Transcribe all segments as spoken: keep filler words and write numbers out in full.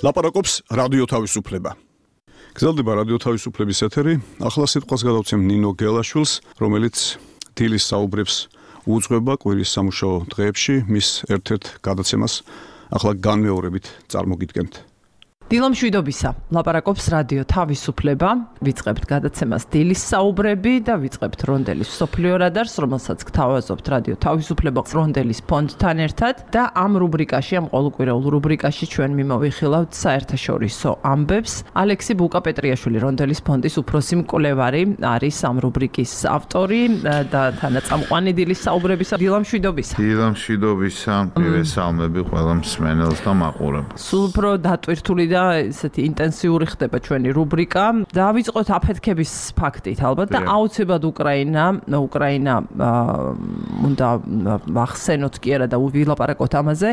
ლაპარაკობს რადიო თავისუფლება. გრძელდება რადიო თავისუფლების ეთერი. ახლა სიტყვას გადავცემ ნინო გელაშვილს, რომელიც დილის საუბრებს უძღვება კვირის სამუშაო დღეებში, მის ერთ-ერთ გადაცემას ახლა განმეორებით წარმოგიდგენთ. დილო მშვიდობისა, ლაპარაკობს რადიო თავისუფლება, ვიწყებთ გადაცემას დილის საუბრები და ვიწყებთ რონდელის მსოფლიო რადარს, რომელსაც გთავაზობთ რადიო თავისუფლება რონდელის ფონდთან ერთად და ამ რუბრიკაში, ამ ყოველკვირეულ რუბრიკაში ჩვენ მიმოვიხილავთ საერთაშორისო ამბებს. ალექსი ბუკა-პეტრიაშვილი, რონდელის ფონდის უფროსი მკვლევარი, არის ამ რუბრიკის ავტორი და თანაწამყვანი დილის საუბრებისა. დილო მშვიდობისა. დილო მშვიდობისა, მივესალმები ყველა მსმენელს და მაყურებელს. სულ უფრო დატვირთული და ესეთი ინტენსიური ხდება ჩვენი რუბრიკა. დავიწყოთ აფეთქების ფაქტით ალბათ და აუცილებლად უკრაინა, უკრაინა უნდა ვახსენოთ კი არა და ვილაპარაკოთ ამაზე.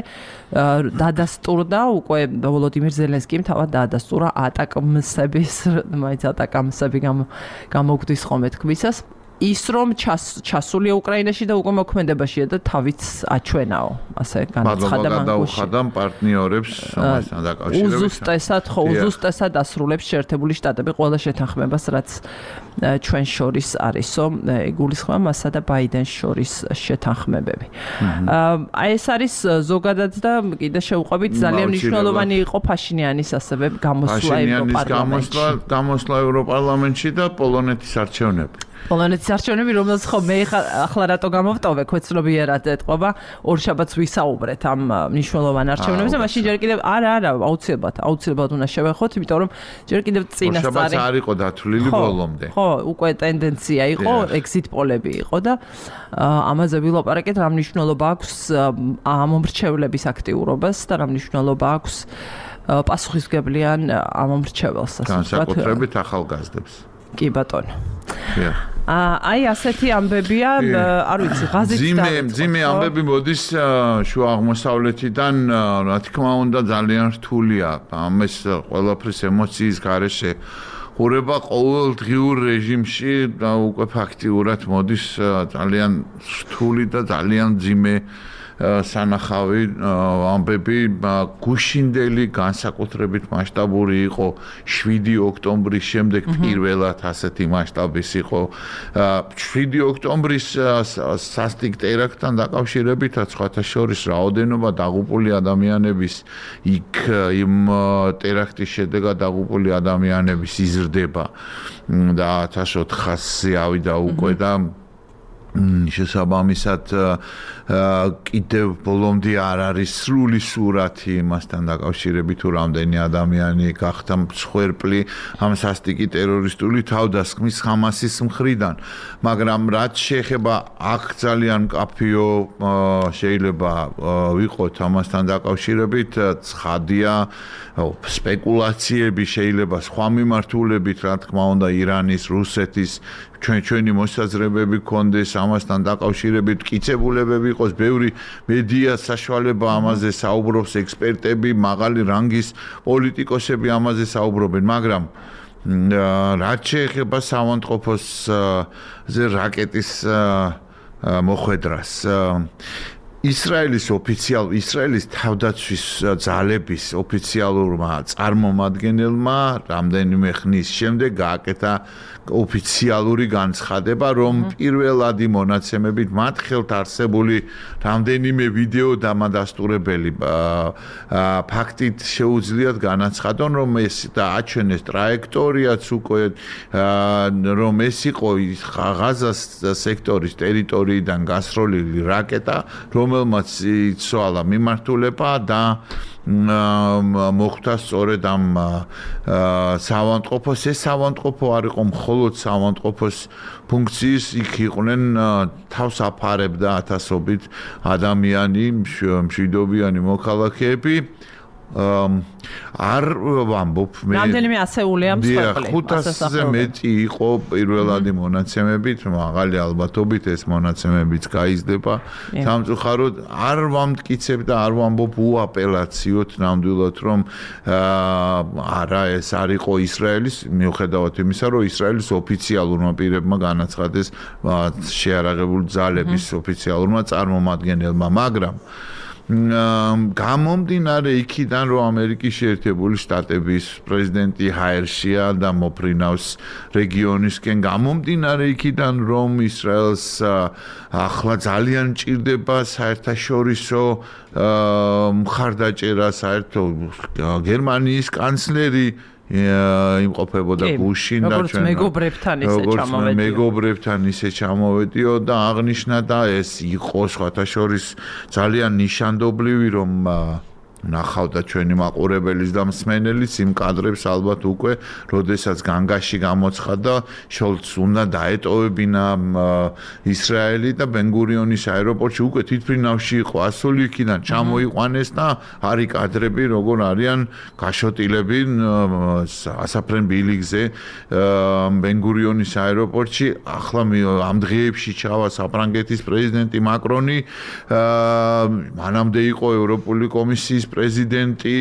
დადასტურდა უკვე ვოლოდიმირ ზელენსკიმ თავად დადასტურა ატაკამსების, მაინც ატაკამსები გამოგვდის ხოლმე თქვისას. ის რომ ჩასულია უკრაინაში და უკვე მოქმედებაშია და თავიც აჩვენაო, ასე განაცხადა მან. გადაუხადა პარტნიორებს ამასთან დაკავშირებით. უზუსტესად, ხო, უზუსტესად ასრულებს შეერთებული შტატები ყველა შეთანხმებას, რაც ჩვენ შორის არისო, იგულისხმება მასა და ბაიდენს შორის შეთანხმებები. აი ეს არის ზოგადად და კიდე შევყვებით ძალიან მნიშვნელოვანი იყო ფაშინიანის ასევე გამოსვლა ევროპარლამენტში. გამოსვლა ევროპარლამენტში და პოლონეთის არჩევნები. პოლონეთის არჩევნები, რომელსაც ხო მე ახლა რატო გამოვტოვე, ქვეცნობიერად ეთყობა, ორ შაბათს ვისაუბრეთ ამ მნიშვნელოვან არჩევნებზე, მაშინ ჯერ კიდევ არა, არა, აუცილებლად, აუცილებლად უნდა შევეხოთ, იმიტომ რომ ჯერ კიდევ წინასწარი. ორ შაბათს არ იყო დათვლილი ბოლომდე. ხო, უკვე ტენდენცია იყო, exit poll-ები იყო და ამაზე ვილაპარაკეთ, რა მნიშვნელობა აქვს ამომრჩევლების აქტიურობას და რა მნიშვნელობა აქვს პასუხისმგებლიან ამომრჩეველს, ასე ვთქვათ. განსაკუთრებით ახალგაზრდებს. კი ბატონო. აი ასეთი ამბებია, არ ვიცი, ღაზით ძიმე ძიმე ამბები მოდის შუა აღმოსავლეთიდან, რა თქმა უნდა ძალიან რთულია. ამას ყველაფრის ემოციის გარეშე ყურება ყოველდღიურ რეჟიმში და უკვე ფაქტიურად მოდის ძალიან რთული და ძალიან ძიმე სანახავი ამბები. გუშინდელი განსაკუთრებით მასშტაბური იყო შვიდი ოქტომბრის შემდეგ პირველად ასეთი მასშტაბის იყო. შვიდი ოქტომბრის სასტიკ ტერაქტთან დაკავშირებითაც სხვათა შორის რაოდენობა დაღუპული ადამიანების იქ იმ ტერაქტის შედეგად დაღუპული ადამიანების იზრდება და ათას ოთხასი ავიდა უკვე და შესაბამისად კიდევ ბოლომდე არ არის სრული სურათი იმასთან დაკავშირებით თუ რამდენი ადამიანი გახდა მსხვერპლი ამ სასტიკი ტერორისტული თავდასხმის ჰამასის მხრიდან, მაგრამ რაც შეეხება აქ ძალიან მკაფიო შეიძლება ვიყოთ ამასთან დაკავშირებით, ცხადია სპეკულაციები შეიძლება სხვა მიმართულებით, რა თქმა უნდა ირანის, რუსეთის ჩვენ ჩვენი მოსაზრებები გქონდეს ამასთან დაკავშირებით, მტკიცებულებები იყოს, ბევრი მედია საშუალება ამაზე საუბრობს, ექსპერტები, მაღალი რანგის პოლიტიკოსები ამაზე საუბრობენ, მაგრამ რაც შეეხება საავადმყოფოზე რაკეტის მოხვედრას, ისრაელის ოფიციალ ისრაელის თავდაცვის ძალების ოფიციალურმა წარმომადგენელმა რამდენიმე ხნის შემდეგ გააკეთა ოფიციალური განცხადება, რომ პირველადი მონაცემებით მათ ხელთ არსებული რამდენიმე ვიდეო დამადასტურებელი ფაქტით შეუძლიათ განაცხადონ, რომ ეს და აჩვენეს ტრაექტორიაც უკვე, რომ ეს იყო ღაზას სექტორის ტერიტორიიდან გასროლილი რაკეტა, რომელმაც იცვალა მიმართულება და მოხდა სწორედ ამ საავადმყოფოს. ეს საავადმყოფო არ იყო მხოლოდ საავადმყოფოს ფუნქციის, იქ იყვნენ თავს აფარებდა ათასობით ადამიანი, მშვიდობიანი მოქალაქეები. არ ვამბობ მე რამდენიმე ასეულია მსხვერპლი ხუთასზე მეტი იყო პირველადი მონაცემებით, მაღალი ალბათობით ეს მონაცემებიც გაიზრდება სამწუხაროდ არ ვამტკიცებ და არ ვამბობ უაპელაციოდ ნამდვილად რომ არა ეს არ იყო ისრაელის მიუხედავად იმისა რომ ისრაელის ოფიციალურმა პირებმა განაცხადეს შეარაღებული ძალების ოფიციალურმა წარმომადგენელმა, მაგრამ გამომდინარე იქიდან რომ ამერიკის შეერთებული შტატების პრეზიდენტი ჰაერშია და მოფრინავს რეგიონისკენ გამომდინარე იქიდან რომ ისრაელს ახლა ძალიან ჭირდება საერთაშორისო მხარდაჭერა საერთო გერმანიის კანცლერი იმყოფებოდა გუშინ და ჩვენ მეგობრებთან ისე ჩამოვედიო. მეგობრებთან ისე ჩამოვედიო და აღნიშნა და ეს იყო სხვათა შორის ძალიან ნიშანდობლივი რომ ნახავდა ჩვენი მაყურებელის და მსმენელის იმ კადრებს ალბათ უკვე როდესაც განგაში გამოცხადა შოლცს უნდა დაეტოვებინა ისრაელი და ბენ-გურიონის აეროპორტში უკვე თვითმფრინავში იყო ასული იქიდან ჩამოიყვანეს და არის კადრები როგორ არიან გაშოტილები ასაფრენ ბილიგზე ბენ-გურიონის აეროპორტში ახლა ამ დღეებში ჩავა საფრანგეთის პრეზიდენტი მაკრონი მანამდე იყო ევროპული კომისიის პრეზიდენტი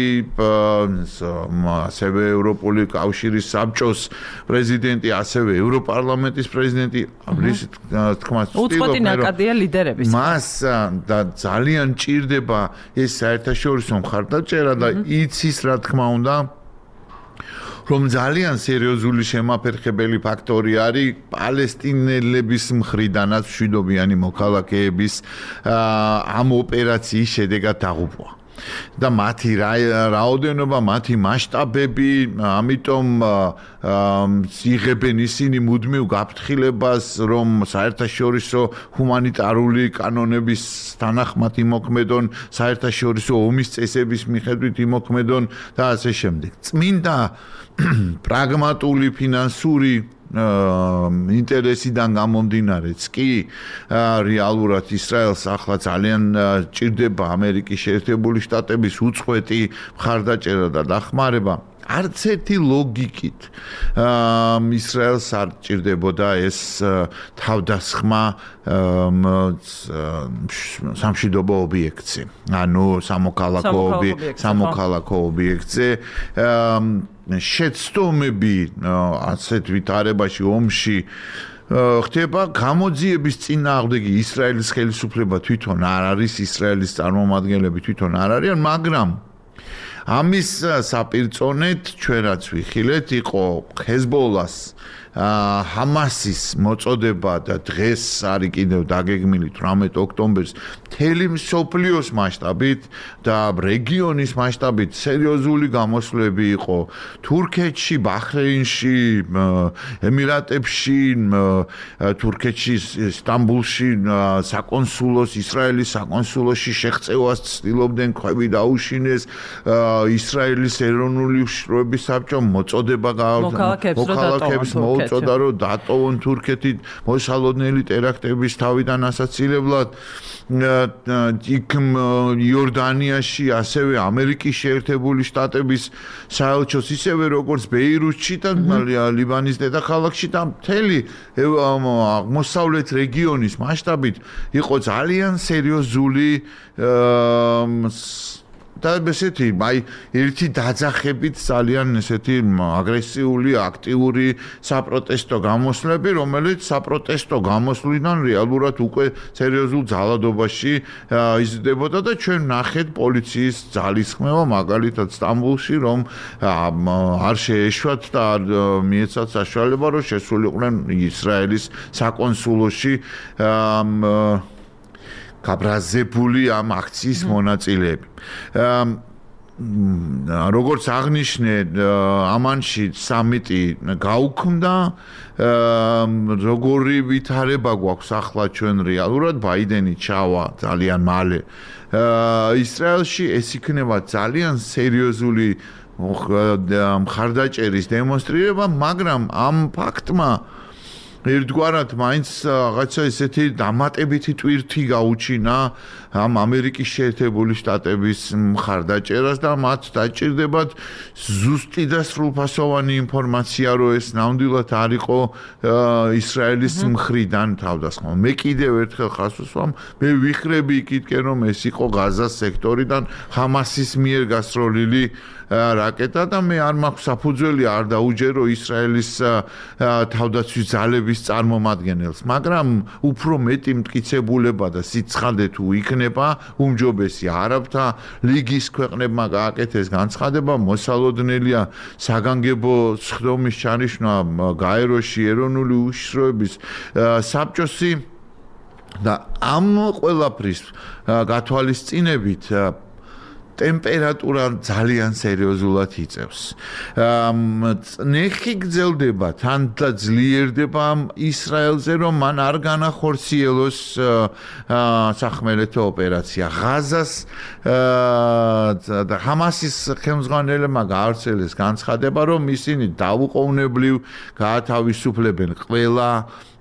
ასევე ევროპული კავშირის საბჭოს პრეზიდენტი ასევე ევროპარლამენტის პრეზიდენტი ამის თქმა უწყვეტი ნაკადია ლიდერების მას და ძალიან ჭირდება ეს საერთაშორისო მხარდაჭერა და იცის რა თქმა უნდა რომ ძალიან სერიოზული შემაფერხებელი ფაქტორი არის პალესტინელების მხრიდანაც მშვიდობიანი მოქალაქეების ამ ოპერაციის შედეგად დაღუპვა და მათი რაოდენობა, მათი მასშტაბები, ამიტომ იღებენ ისინი მუდმივ გაფრთხილებას, რომ საერთაშორისო ჰუმანიტარული კანონების თანახმად იმოქმედონ, საერთაშორისო ომის წესების მიხედვით იმოქმედონ და ასე შემდეგ. წმინდა პრაგმატული ფინანსური ინტერესიდან გამომდინარეც კი რეალურად ისრაელს ახლა ძალიან ჭირდება ამერიკის შეერთებული შტატების უწყვეტი მხარდაჭერა და დახმარება არც ერთი ლოგიკით ისრაელს არ ჭირდებოდა ეს თავდასხმა სამშვიდობო ობიექტზე ანუ სამოქალაქო სამოქალაქო ობიექტზე შეცდომები ასეთ ვითარებაში ომში ხდება გამოძიების წინააღმდეგი ისრაელის ხელისუფლება თვითონ არ არის ისრაელის წარმომადგენლები თვითონ არ არიან მაგრამ ამის საპირწონედ ჩვენ რაც ვიხილეთ იყო ჰეზბოლას ჰამასის მოწოდება და დღეს არის კიდევ დაგეგმილი თვრამეტ ოქტომბერს მთელი მსოფლიოს მასშტაბით და რეგიონის მასშტაბით სერიოზული გამოსვლები იყო თურქეთში, ბაჰრეინში, ემირატებში, თურქეთში, სტამბულში საკონსულოს, ისრაელის საკონსულოში შეღწევას ცდილობდნენ ქვები დაუშინეს ისრაელის ეროვნული უშიშროების საბჭომ მოწოდება მოქალაქეებს მოუწოდა რომ დატოვონ თურქეთი მოსალოდნელი ტერაქტების თავიდან ასაცილებლად იქ იორდანიაში ასევე ამერიკის შეერთებული შტატების საელჩოს ისევე როგორც ბეირუთში და ლიბანის დედაქალაქში და მთელი აღმოსავლეთ რეგიონის მასშტაბით იყო ძალიან სერიოზული და ესეთი აი ერთი დაძახებით ძალიან ესეთი აგრესიული, აქტიური საპროტესტო გამოსვლები, რომელიც საპროტესტო გამოსვლიდან რეალურად უკვე სერიოზულ ძალადობაში იზრდებოდა და ჩვენ ნახეთ პოლიციის ძალისხმევა მაგალითად სტამბულში, რომ არ შეეშვათ და არ მიეცათ საშუალება, რომ შესულიყვნენ ისრაელის საკონსულოში გაბრაზებული ამ აქციის მონაწილეები. როგორც აღნიშნე, ამანში სამიტი გაუქმდა, როგორი ვითარება გვაქვს ახლა ჩვენ რეალურად ბაიდენი ჩავა ძალიან მალე. ისრაელში ეს იქნება ძალიან სერიოზული მხარდაჭერის დემონსტრირება, მაგრამ ამ ფაქტმა ერთგვარად მაინც რაღაცა ესეთი დამატებითი ტვირთი გაუჩინა ამ ამერიკის შეერთებული შტატების მხარდაჭერას და მათ დაჭირდებათ ზუსტი და სრულფასოვანი ინფორმაცია, რომ ეს ნამდვილად არ იყო ისრაელის მხრიდან თავდასხმა. მე კიდევ ერთხელ ხაზს ვუსვამ, მე ვიხრები იქითკენ, რომ ეს იყო ღაზას სექტორიდან ჰამასის მიერ გასროლილი რაკეტა და მე არ მაქვს საფუძველი არ დაუჯერო ისრაელის თავდაცვის ძალების ძალების წარმომადგენელს, მაგრამ უფრო მეტი მტკიცებულება და სიცხადე თუ იქნება, უმჯობესი არაბთა ლიგის ქვეყნებმა გააკეთეს განცხადება, მოსალოდნელია საგანგებო სხდომის ჩანიშვნა გაეროში ეროვნული უშიშროების საბჭოსი და ამ ყველაფრის გათვალისწინებით ტემპერატურა ძალიან სერიოზულად იწევს. ნეხი გრძელდება, თან და ძლიერდება ისრაელზე, რომ მან არ განახორციელოს სახმელეთო ოპერაცია. ღაზას და ჰამასის ხელმძღვანელებმა გაავრცელეს განცხადება, რომ ისინი დაუყოვნებლივ გაათავისუფლებენ ყველა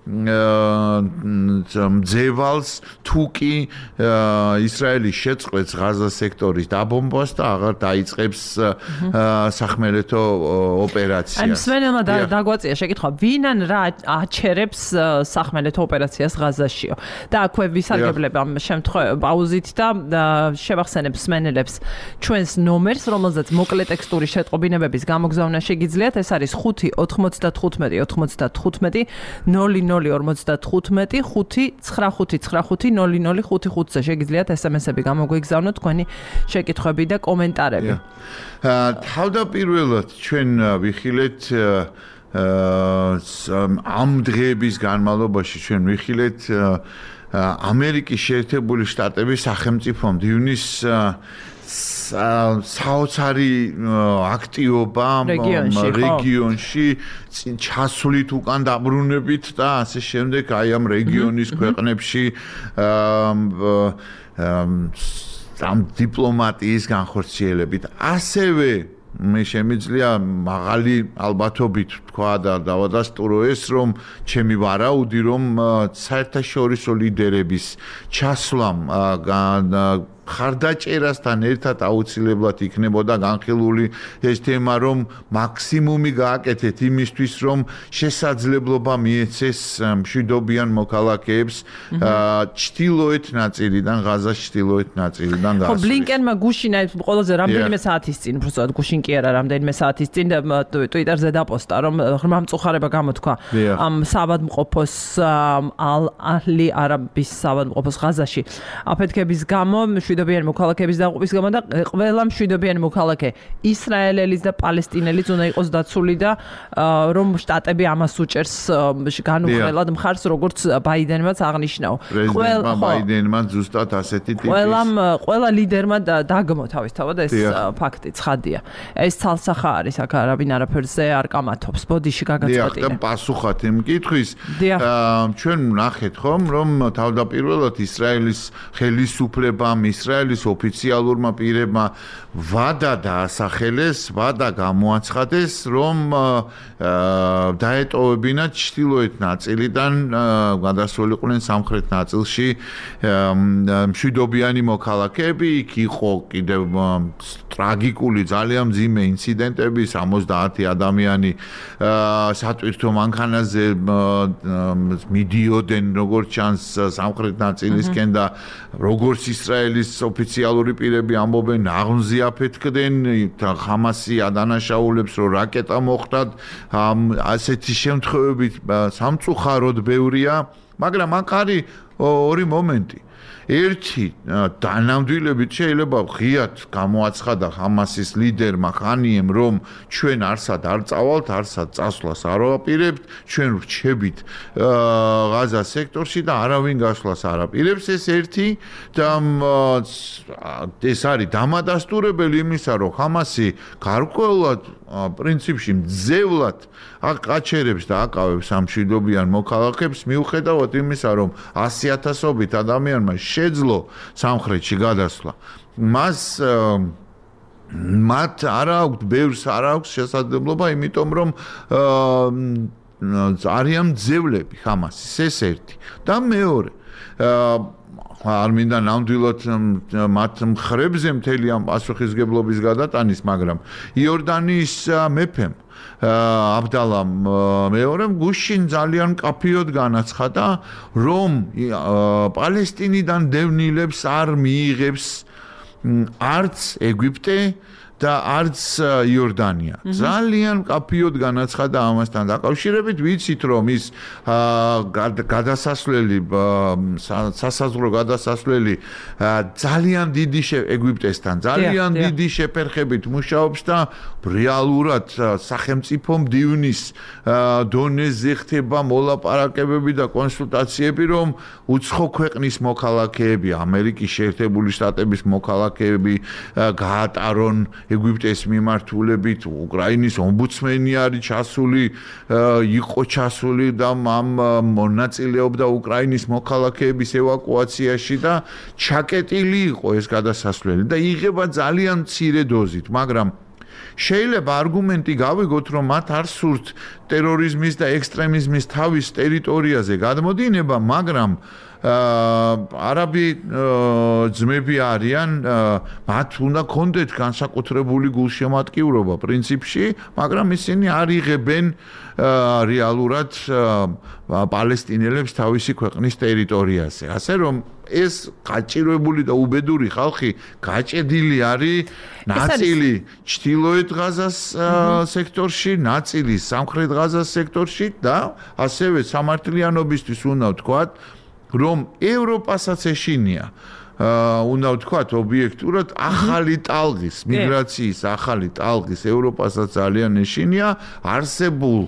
ძევალს თუკი ისრაელი შეწყვეტს ღაზას სექტორის დაბომბვას და აღარ დაიწყებს სახმელეთო ოპერაციას. აი მსმენელმა დაგვაწია შეკითხვა, ვინან რა აჩერებს სახმელეთო ოპერაციას ღაზაშიო. და აქვე ვისარგებლებ ამ შემთხვევაში პაუზით და შევახსენებ მსმენელებს ჩვენს ნომერს, რომელზეც მოკლე ტექსტური შეტყობინებების გამოგზავნა შეგიძლიათ. ეს არის ხუთი ოთხმოცდათხუთმეტი ოცდათხუთმეტი ნული ნული ორმოცდათხუთმეტი ხუთი ცხრა ხუთი ცხრა ხუთი ნული ნული ხუთი ხუთზე შეგიძლიათ ესემესები გამოგვიგზავნოთ თქვენი შეკითხვები და კომენტარები. თავდაპირველად ჩვენ ვიხილეთ ამ დღეების განმავლობაში ჩვენ ვიხილეთ ამერიკის შეერთებული შტატების სახელმწიფომ დივნის საოცარი აქტიობა რეგიონში ჩასვლით უკან დაბრუნებით და ასე შემდეგ აი ამ რეგიონის ქვეყნებში ამ დიპლომატიის განხორციელებით ასევე მე შემიძლია მაღალი ალბათობით თქვა და დავადასტურო ეს რომ ჩემი ვარაუდი რომ საერთაშორისო ლიდერების ჩასვლამ ხარდაჭერასთან ერთად აუცილებლად იქნებოდა განხილული ეს თემა რომ მაქსიმუმი გააკეთეთ იმისთვის რომ შესაძლებლობა მიეცეს მშვიდობიან მოქალაქეებს ჩtildeოეთ ნაწილიდან ღაზას ჩtildeოეთ ნაწილიდან გასვლის. ხო ბლინკენმა გუშინა ყველაზე რამდენიმე საათის წინ უბრალოდ გუშინ კი არა რამდენიმე საათის წინ ტვიტერზე დაპოსტა რომ ღრმა მწუხარება გამოთქვა ამ საავადმყოფოს ალ-აჰლი არაბის საავადმყოფოს ღაზაში აფეთქების გამო მშვიდობიან მოქალაქეების დაღუპვის გამო და ყველა მშვიდობიანი მოქალაქე ისრაელელის და პალესტინელის უნდა იყოს დაცული და რომ შტატები ამას უჭერს განუხრელად მხარს როგორც ბაიდენმაც აღნიშნაო. ყველა ბაიდენმა ზუსტად ასეთი ტიპის ყველამ ყველა ლიდერმა დაგმო თავისთავად ეს ფაქტი ცხადია. ეს ცალსახა არის აქ არაბინ არაფერზე არ კამათობს. ბოდიში გაგაწყვეტინე. დიახ, და პასუხად იმ კითხვის ჩვენ ვნახეთ ხომ რომ თავდაპირველად ისრაელის ხელისუფლებამ ისრაელის ოფიციალურმა პირებმა ვადა დაასახელეს, ვადა გამოაცხადეს, რომ დაეტოვებინათ ჩtildeოეთ ნაწილიდან გადასულიყვნენ სამხრეთ ნაწილში მშვიდობიანი მოქალაქეები, იქ იყო კიდევ ტრაგიკული ძალიან მძიმე ინციდენტები, სამოცდაათი ადამიანი სატვირთო მანქანაზე მიდიოდნენ როგორც ჩანს სამხრეთ ნაწილისკენ და როგორც ისრაელის ოფიციალური პირები ამბობენ აღმზი აფეთქდნენ ხამასი ადანაშაულებს რომ რაკეტა მოხვდათ ასეთი შემთხვევები სამწუხაროდ ბევრია მაგრამ აქ არის ორი მომენტი ერთი დანამდვილებით შეიძლება ღიად გამოაცხადა ჰამასის ლიდერმა ხანიემ რომ ჩვენ არსად არ წავალთ არსად წასვლას არ ვაპირებთ ჩვენ ვრჩებით ღაზა სექტორში და არავინ გასვლას არ აპირებს ეს ერთი და ეს არის დამადასტურებელი იმისა რომ ჰამასი გარკვეულად პრინციპში მძევლად აყაჩერებს და აკავებს ამ მშვიდობიან მოქალაქეებს მიუხედავად იმისა რომ ასი ათასობით ადამიანმა შეძლო სამხრეთში გადასვლა მას მათ არ აქვს ბევრს არ აქვს შესაძლებლობა იმიტომ რომ არიან მძევლები ჰამასის ეს ერთი და მეორე არ მინდა ნამდვილად მათ მხრებზე მთელი ამ პასუხისგებლობის გადატანის მაგრამ იორდანიის მეფემ აბდალამ მეორემ გუშინ ძალიან მკაფიოდ განაცხადა რომ პალესტინიდან დევნილებს არ მიიღებს არც ეგვიპტე და არც იორდანია. ძალიან კაფიოდ განაცხადა ამასთან დაკავშირებით, ვიცით რომ ის გადასასვლელი სასაზღვრო გადასასვლელი ძალიან დიდი ეგვიპტესთან ძალიან დიდი შეფერხებით მუშაობს და რეალურად სახელმწიფო მდივნის დონეზე ხდება მოლაპარაკებები და კონსულტაციები, რომ უცხო ქვეყნის მოქალაქეები, ამერიკის შეერთებული შტატების მოქალაქეები გაატარონ ეგვიპტეს მიმართულებით, უკრაინის ომბუდსმენი არის ჩასული, იყო ჩასული და ამ მონაწილეობდა უკრაინის მოქალაქეების ევაკუაციაში და ჩაკეტილი იყო ეს გადასასვლელი და იღება ძალიან მცირე დოზით, მაგრამ შეიძლება არგუმენტი გავიგოთ, რომ მათ არ სურთ ტერორიზმის და ექსტრემიზმის თავის ტერიტორიაზე გადმოდინება, მაგრამ არაბი ძმები არიან, მათ უნდა კონდეთ განსაკუთრებული გულშემატკივრობა პრინციპში, მაგრამ ისინი არ იღებენ რეალურად პალესტინელებს თავისი ქვეყნის ტერიტორიაზე. ასე რომ ეს გაჭირვებული და უბედური ხალხი გაჭედილი არის ნაწილი ჩრდილოეთ ღაზას სექტორში, ნაწილი სამხრეთ ღაზას სექტორში და ასევე სამართლიანობისთვის უნდა ვთქვათ, რომ ევროპასაც ეშინია უნდა ვთქვათ ობიექტურად ახალი ტალღის მიგრაციის ახალი ტალღის ევროპასაც ძალიან ეშინია არსებულ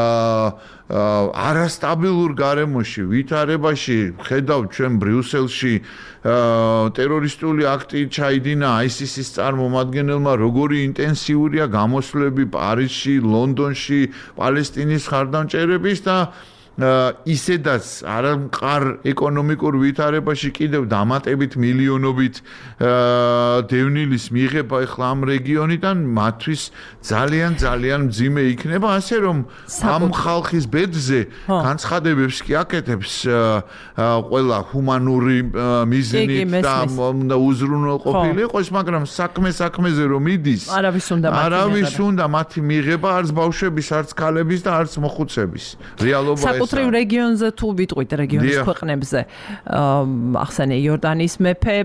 არასტაბილურ გარემოში ვითარებაში ხედავთ ჩვენ ბრიუსელში ტერორისტული აქტი ჩაიდინა აისისის წარმომადგენელმა როგორი ინტენსიურია გამოსვლები პარიზში, ლონდონში, პალესტინის ხარდამჭერების და ისედაც არ მყარ ეკონომიკურ ვითარებაში კიდევ დამატებით მილიონობით დევნილის მიღება ახლა ამ რეგიონიდან მათთვის ძალიან ძალიან მძიმე იქნება, ასე რომ ამ ხალხის ბედზე განცხადებებს კი აკეთებს ყველა ჰუმანური მიზნით და უნდა უზრუნველყოფილი იყოს, მაგრამ საქმე საქმეზე რომ იდის, არავის უნდა მათი არავის უნდა მათი მიღება, არც ბავშვების, არც ქალების და არც მოხუცების. რეალობა საკუთრივ რეგიონზე თუ ვიტყვით რეგიონის ქვეყნებზე, ახსენე იორდანიის მეფე,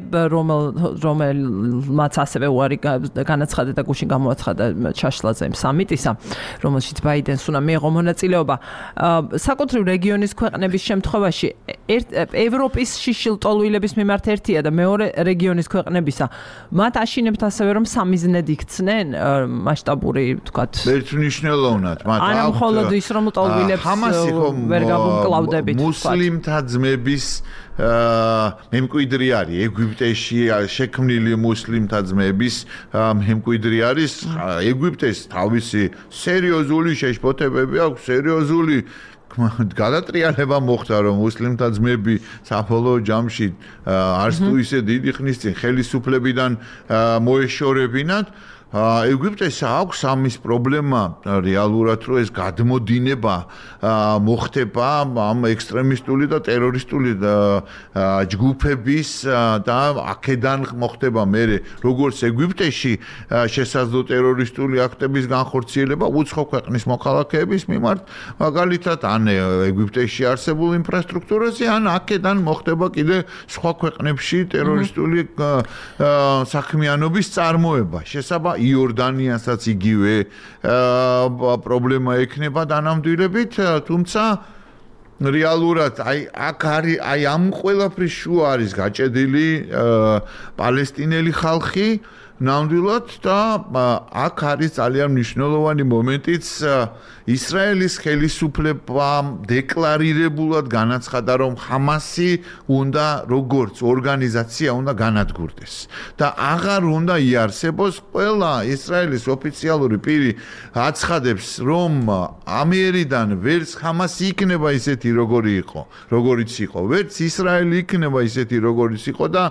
რომელმაც ასევე უარი განაცხადა და გუშინ გამოაცხადა ჩაშლაძე სამიტისა, რომელშიც ბაიდენს უნდა მიეღო მონაწილეობა. საკუთრივ რეგიონის ქვეყნების შემთხვევაში ევროპის შიშილტოლვილების მიმართ ერთია და მეორე რეგიონის ქვეყნებისა. მათ აშინებთ ასევე რომ სამიზნედ იქცნენ მასშტაბური, ვთქვათ, ერთმნიშვნელოვნად, მათ არა მხოლოდ ის რომ ტოლვილებს ვერ გამკლავდებით მუსლიმთა ძმების მემკვიდრი არის ეგვიპტეში შექმნილი მუსლიმთა ძმების მემკვიდრი არის ეგვიპტეს თავისი სერიოზული შეშფოთებები აქვს სერიოზული გადატრიალება მოხდა რომ მუსლიმთა ძმები საბოლოო ჯამში არც თუ ისე დიდი ხნის წინ ხელისუფლებიდან მოეშორებინათ ეგვიპტეს აქვს ამის პრობლემა რეალურად რომ ეს გადმოდინება მოხდება ამ ექსტრემისტული და ტერორისტული ჯგუფების და აქედან მოხდება მერე როგორც ეგვიპტეში შესაძლო ტერორისტული აქტების განხორციელება უცხო ქვეყნის მოქალაქეების მიმართ მაგალითად ან ეგვიპტეში არსებულ ინფრასტრუქტურაზე ან აქედან მოხდება კიდე სხვა ქვეყნებში ტერორისტული საქმიანობის წარმოება შესაბამისად იორდანიასაც იგივე პრობლემა ექნება დანამდვილებით, თუმცა რეალურად აი აქ არის აი ამ ყველაფრის შუა არის გაჭედილი პალესტინელი ხალხი ნამდვილად და აქ არის ძალიან მნიშვნელოვანი მომენტიც ისრაელის ხელისუფლებამ დეკლარირებულად განაცხადა რომ ჰამასი უნდა როგორც ორგანიზაცია უნდა განადგურდეს და აღარ უნდა იარსებოს ყველა ისრაელის ოფიციალური პირი აცხადებს რომ ამიერიდან ვერც ჰამასი იქნება ისეთი როგორი იყო როგორიც იყო ვერც ისრაელი იქნება ისეთი როგორიც იყო და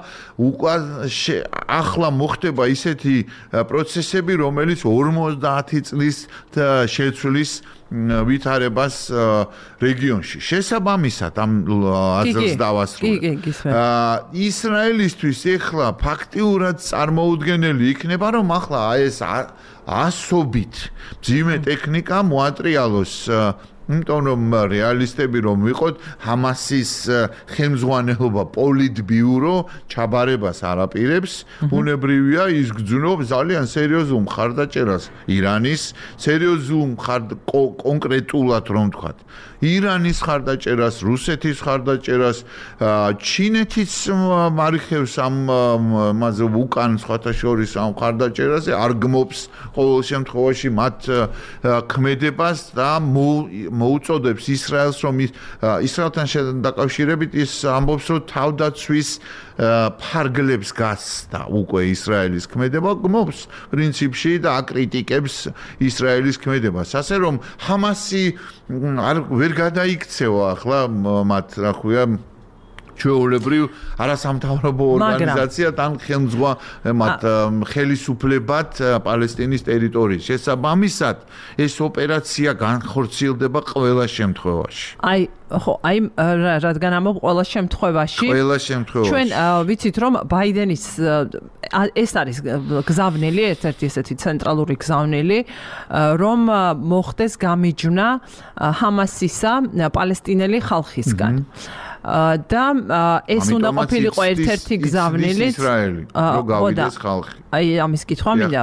ახლა მოხდება ისეთი პროცესები რომელიც ორმოცდაათი წლის შეცვლის ვითარებას რეგიონში. შესაბამისად ამ აზრს დავასრულებ. ისრაელისთვის ეხლა ფაქტიურად წარმოუდგენელი იქნება რომ ახლა ეს ასობით ძიმე ტექნიკა მოატრიალოს იმიტომ რომ რეალისტები რომ ვიყოთ, ჰამასის ხელმძღვანელობა პოლიტბიურო ჩაბარებას არაპირებს, ბუნებრივია ის გძნობს ძალიან სერიოზულ მხარდაჭერას ირანის, სერიოზულ მხარდ კონკრეტულად რომ ვთქვათ, ირანის მხარდაჭერას, რუსეთის მხარდაჭერას, ჩინეთის მარიხევს ამ მასე უკან სხვათა შორის ამ მხარდაჭერაზე არ გმობს ყოველ შემთხვევაში მათ ქმედებას და მოუწოდებს ისრაელს რომ ისრაელთან დაკავშირებით ის ამბობს რომ თავდაცვის ფარგლებს გასდა უკვე ისრაელის ქმედება გმობს პრინციპში და აკრიტიკებს ისრაელის ქმედებას ასე რომ ჰამასი არ ვერ გადაიქცევა ახლა მათ რა ქვია ჩვეულებრივ არასამთავრობო ორგანიზაცია თან ხელმძღვანელად ხელისუფლებად პალესტინის ტერიტორიის შესაბამისად ეს ოპერაცია განხორციელდება ყველა შემთხვევაში. აი ხო, აი რადგან ამბობ ყველა შემთხვევაში. ყველა შემთხვევაში. ჩვენ ვიცით რომ ბაიდენის ეს არის გზავნილი, ერთ-ერთი ესეთი ცენტრალური გზავნილი, რომ მოხდეს გამიჯვნა ჰამასისა პალესტინელი ხალხისგან. და ეს უნდა ყოფილიყო ერთ-ერთი გზავნილი ისრაელი რო გავიდეს ხალხი. აი ამის კითხვა მინდა.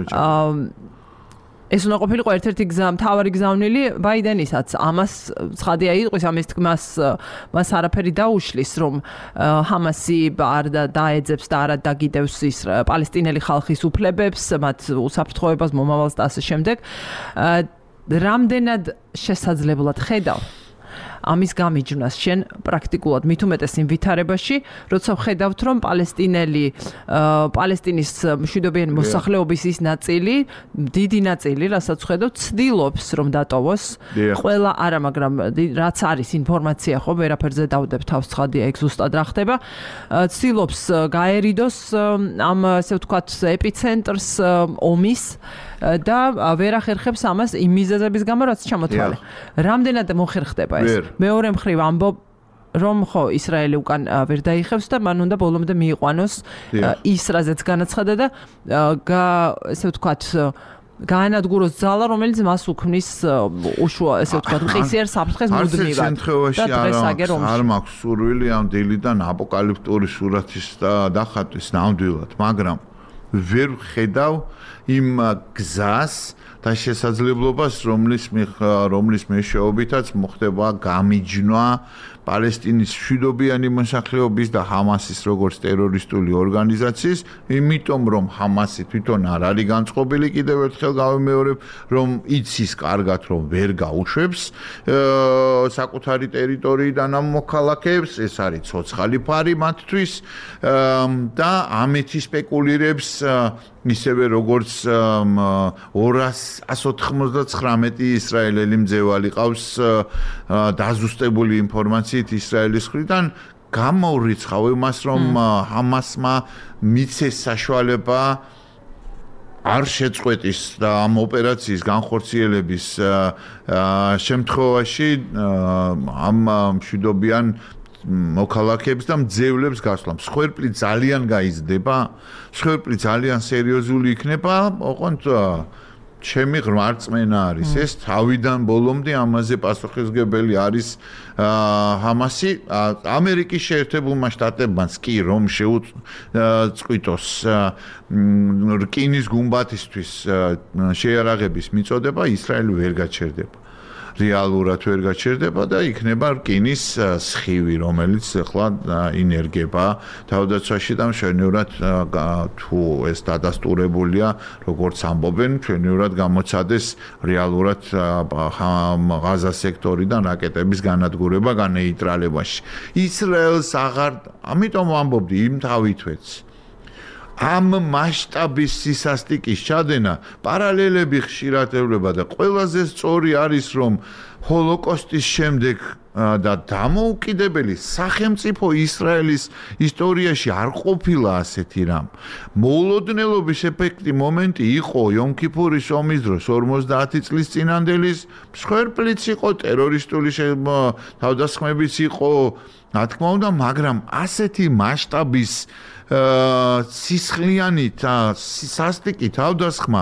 ეს უნდა ყოფილიყო ერთ-ერთი მთავარი გზავნილი ბაიდენისაც. ამას ცხადია იყოს ამის თქმას მას არაფერი დაუშლის რომ ჰამასი არ დაეძებს და არ დაგიდევს ის პალესტინელი ხალხის უფლებებს, მათ უსაფრთხოებას, მომავალს და ასე შემდეგ. რამდენად შესაძლებლად ხედავ ამის გამიჯვნას შენ პრაქტიკულად მით უმეტეს იმ ვითარებაში, როცა ხედავთ რომ პალესტინელი პალესტინის მშვიდობიანი მოსახლეობის ის ნაწილი, დიდი ნაწილი, რასაც ხედავთ, ცდილობს რომ დატოვოს. ყველა არა, მაგრამ რაც არის ინფორმაცია ხო, ვერაფერზე დავდებ თავს ცხადია ეგ ზუსტად რა ხდება. ცდილობს გაერიდოს ამ ასე ვთქვათ ეპიცენტრს ომის და ვერ ახერხებს ამას იმ მიზეზების გამო, რაც ჩამოთვალე. რამდენად მოხერხდება ეს? მეორე მხრივ ამბობ რომ ხო ისრაელი უკან ვერ დაიხევს და მან უნდა ბოლომდე მიიყვანოს ის რაზეც განაცხადა და ესე ვთქვათ გაანადგუროს ძალა რომელიც მას უქმნის უშუა ესე ვთქვათ მყისიერ საფრთხეს მუდმივად და დღეს არ მაქვს სურვილი ამ დილიდან აპოკალიფტური სურათის დახატვის ნამდვილად მაგრამ ვერ ხედავ იმ გზას და შესაძლებლობას რომლის რომლის მეშვეობითაც მოხდება გამიჯვნა პალესტინის მშვიდობიანი მოსახლეობის და ჰამასის როგორც ტერორისტული ორგანიზაციის, იმიტომ რომ ჰამასი თვითონ არ არის განწყობილი კიდევ ერთხელ გავიმეორებ, რომ იცის კარგად რომ ვერ გაუშვებს საკუთარი ტერიტორიიდან ამ მოქალაქეებს, ეს არის ცოცხალი ფარი მათთვის და ამეთი სპეკულირებს ისევე როგორც ორას ოცდათხმეტი ისრაელელი მძევალი ყავს დაზუსტებული ინფორმაციით ისრაელის მხრიდან გამოვრიცხავ იმას რომ ჰამასმა მიცეს საშუალება არ შეწყვეტის და ამ ოპერაციის განხორციელების შემთხვევაში ამ მშვიდობიან მოქალაქეებს და მძევლებს გასვლა. მსხვერპლი ძალიან გაიზრდება, მსხვერპლი ძალიან სერიოზული იქნება, ოღონდ ჩემი ღმერთწმენა არის ეს თავიდან ბოლომდე ამაზე პასუხისმგებელი არის ჰამასი ამერიკის შეერთებულმა შტატებმაც კი რომ შეუწყვიტოს რკინის გუმბათისთვის შეიარაღების მიწოდება ისრაელი ვერ გაჩერდება რეალურად ვერ გაჩერდება და იქნება რკინის სხივი რომელიც ახლა ინერგება თავდაცვაში და მშვენივრად თუ ეს დადასტურებულია როგორც ამბობენ მშვენივრად გამოცადეს რეალურად ღაზა სექტორიდან რაკეტების განადგურება განეიტრალებაში ისრაელს აღარ ამიტომ ამბობდი იმ თავითვეც ამ მასშტაბის სისასტიკის ჩადენა პარალელები ხშირად ევლება და ყველაზე სწორი არის რომ ჰოლოკოსტის შემდეგ და დამოუკიდებელი სახელმწიფო ისრაელის ისტორიაში არ ყოფილა ასეთი რამ. მოულოდნელობის ეფექტი მომენტი იყო იომ-ქიფურის ომის დროს ორმოცდაათი წლის წინანდელის მსხვერპლიც იყო ტერორისტული თავდასხმებიც იყო რა თქმა უნდა მაგრამ ასეთი მასშტაბის სისხლიანი და სასტიკი თავდასხმა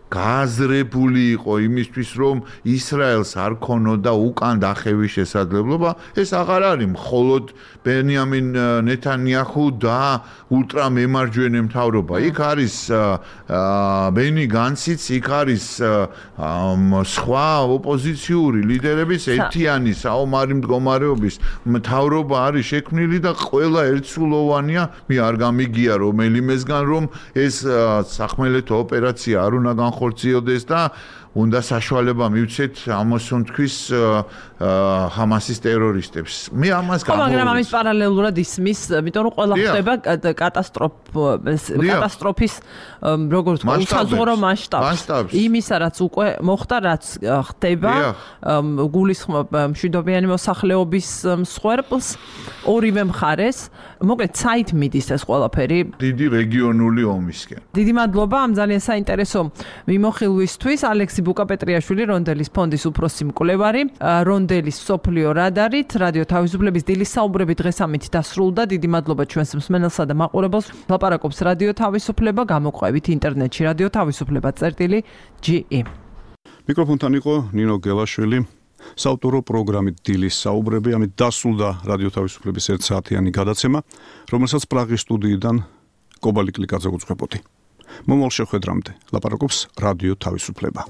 გააზრებული იყო იმისთვის, რომ ისრაელს არ ქონოდა უკან დახევის შესაძლებლობა, ეს აღარ არის მხოლოდ ბენიამინ ნეთანიაჰუ და ულტრამემარჯვენე მთავრობა. იქ არის ბენი განციც, იქ არის სხვა ოპოზიციური ლიდერების ერთიანი საომარი მდგომარეობის მთავრობა არის შექმნილი და ყველა ერთსულოვანია. მე არ გამიგია რომელიმესგან რომ ეს სახმელეთო ოპერაცია არ უნდა განხორციელდეს და უნდა საშუალება მივცეთ ამოსუნთქვის ჰამასის ტერორისტებს. მე ამას გამოვიდეს. მაგრამ ამის პარალელურად ისმის, იმიტომ რომ ყველა ხდება კატასტროფის როგორც ვთქვათ, საზღვაო მასშტაბს. იმისა რაც უკვე მოხდა, რაც ხდება, გულისხმობ მშვიდობიანი მოსახლეობის მსხვერპლს ორივე მხარეს. მოკლედ, საით მიდის ეს ყველაფერი? დიდი რეგიონული ომისკენ. დიდი მადლობა ამ ძალიან საინტერესო მიმოხილვისთვის. ალექსი ბუკაპეტრიაშვილი, რონდელის ფონდის უფროსი მკვლევარი, რონდელის სოფლიო რადარით, რადიო თავისუფლების დილის საუბრები დღეს ამით დასრულდა. დიდი მადლობა ჩვენს მსმენელსა და მაყურებელს. ლაპარაკობს რადიო თავისუფლება, გამოყვებით ინტერნეტში რადიო თავისუფლება წერტილი ჯი ი. მიკროფონთან იყო ნინო გელაშვილი. საავტორო პროგრამით დილის საუბრები, ამით დასრულდა რადიო თავისუფლების ერთ საათიანი გადაცემა, რომელსაც პრაღის სტუდიიდან კობალი კლიკაძე უძღვებოდი. მომავალ შეხვედრამდე ლაპარაკობს რადიო თავისუფლება.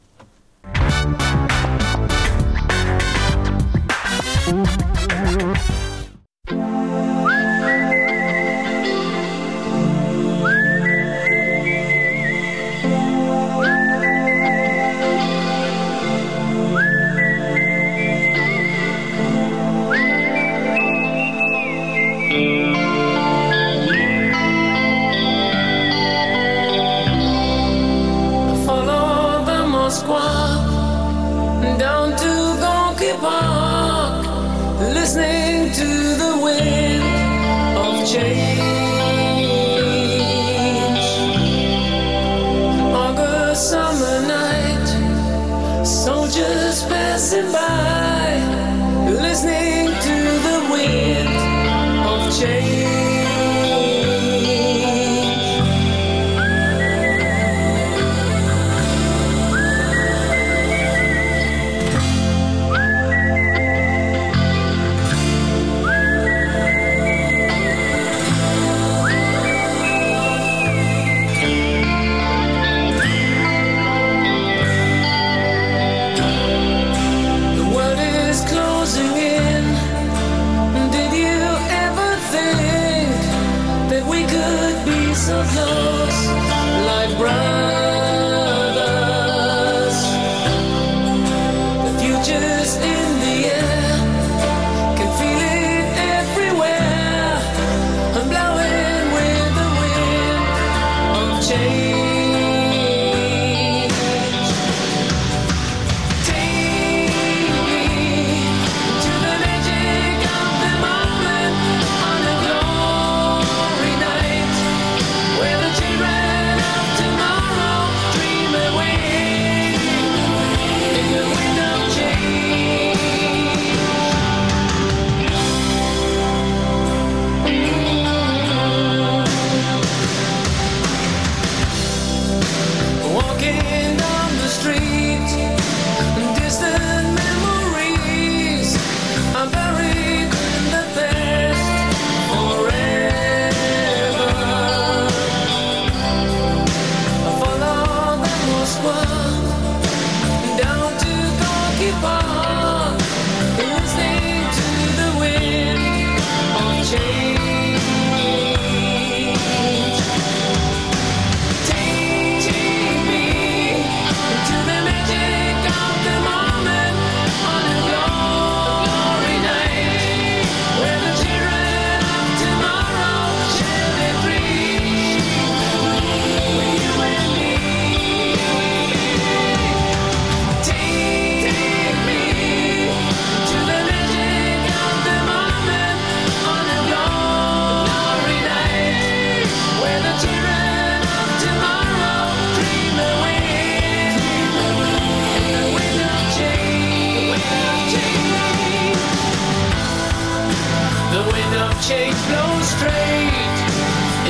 Down to Gonky Park, listening to the wind of change. August summer night, soldiers passing by, listening to the wind of change. So close, like brothers. The future's in the air, can feel it everywhere. I'm blowing with the wind of change. Take me to the magic of the moment on a glory night, where the children of tomorrow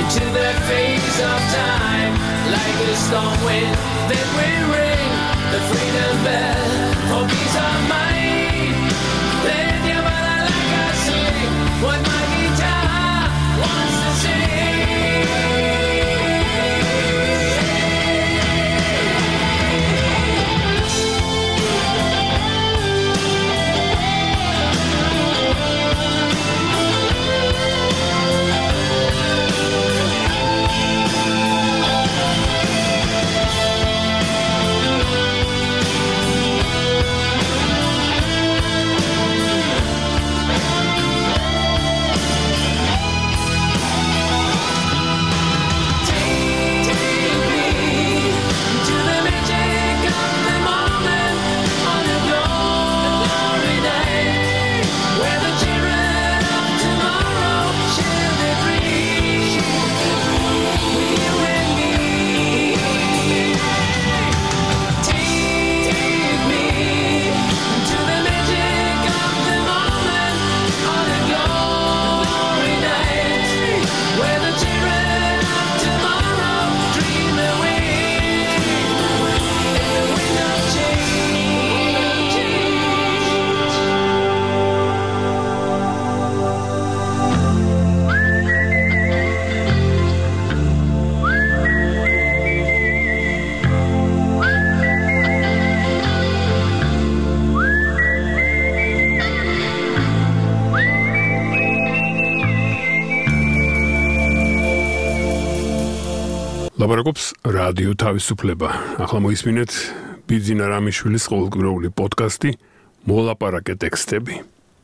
into that phase of time. Like a storm wind, then we ring the freedom bell for peace of mind. Then you better like I sing what my guitar wants to sing. ლაპარაკობს რადიო თავისუფლება. ახლა მოისმინეთ ბიძინა რამიშვილის ყოველკვირეული პოდკასტი მოლაპარაკე ტექსტები.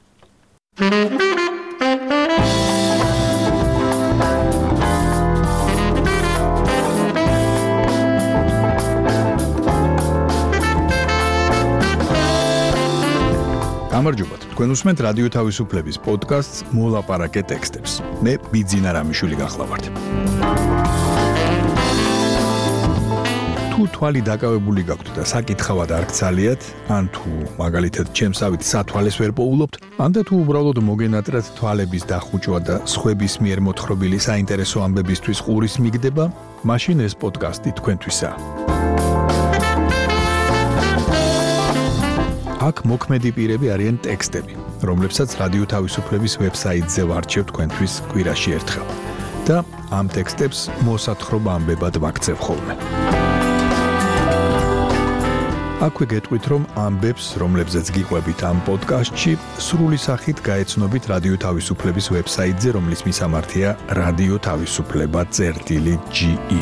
გამარჯობათ. თქვენ უსმენთ რადიო თავისუფლების პოდკასტს მოლაპარაკე ტექსტებს. მე ბიძინა რამიშვილი გახლავართ. თუ თვალი დაკავებული გაქვთ და საკითხავად არ გცალიათ, ან თუ მაგალითად ჩემსავით სათვალეს ვერ პოულობთ, ან და თუ უბრალოდ მოგენატრათ თვალების დახუჭვა და სხვების მიერ მოთხრობილი საინტერესო ამბებისთვის ყურის მიგდება, მაშინ ეს პოდკასტი თქვენთვისაა. აქ მოქმედი პირები არიან ტექსტები, რომლებსაც რადიო თავისუფლების ვებსაიტზე ვარჩევ თქვენთვის კვირაში ერთხელ და ამ ტექსტებს მოსათხრობ ამბებად ვაქცევ ხოლმე. აქვე გეტყვით, რომ ამბებს, რომლებზეც გიყვებით ამ პოდკასტში, სრული სახით გაეცნობით რადიო თავისუფლების ვებსაიტზე, რომლის მისამართია რადიო თავისუფლება წერტილი ჯი ი.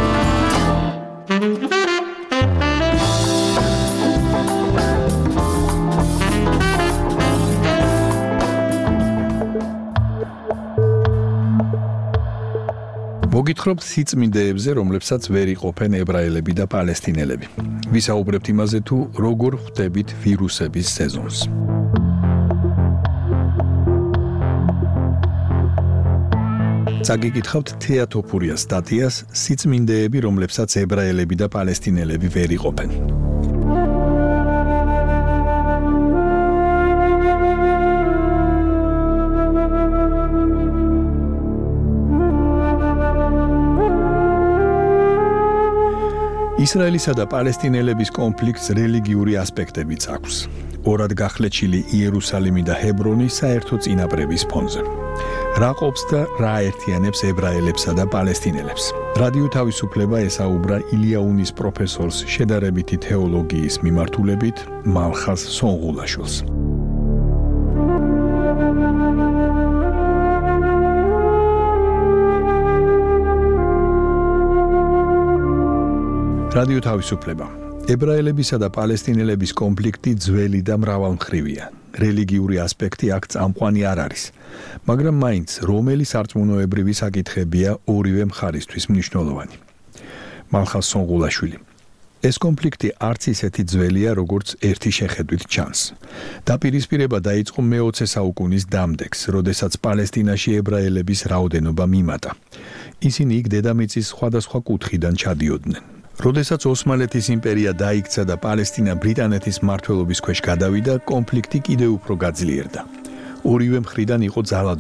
მოგითხრობთ სიწმინდეებზე, რომლებსაც ვერ იყოფენ ებრაელები და პალესტინელები. ვისაუბრებთ იმაზე, თუ როგორ ხვდებით ვირუსების სეზონს. წაგიკითხავთ თეატოფურიას სტატიას სიწმინდეები, რომლებსაც ებრაელები და პალესტინელები ვერ იყოფენ. ისრაელისა და პალესტინელების კონფლიქტს რელიგიური ასპექტებიც აქვს. ორად გახლეჩილი იერუსალიმი და ჰებრონი საერთო წინაპრების ფონზე. რა ყოფს და რა ერთიანებს ებრაელებსა და პალესტინელებს. რადიო თავისუფლება ესაუბრა ილიაუნის პროფესორს შედარებითი თეოლოგიის მიმართულებით მალხას სონღულაშვილს. რადიო თავისუფლება. ებრაელებისა და პალესტინელების კონფლიქტი ძველი და მრავალმხრივია. რელიგიური ასპექტი აქ წამყვანი არ არის. მაგრამ მაინც რომელი სარწმუნოებრივი საკითხებია ორივე მხარისთვის მნიშვნელოვანი. მალხას სონღულაშვილი. ეს კონფლიქტი არც ისეთი ძველია, როგორც ერთი შეხედვით ჩანს. დაპირისპირება დაიწყო მეოცე საუკუნის დამდეგს, როდესაც პალესტინაში ებრაელების რაოდენობა მიმატა. ისინი იქ დედამიწის სხვადასხვა კუთხიდან ჩადიოდნენ. როდესაც ოსმალეთის იმპერია დაიქცა და პალესტინა ბრიტანეთის მმართველობის ქვეშ გადავიდა, კონფლიქტი კიდევ უფრო გაძლიერდა. ორივე მხრიდან იყო ძალადობა.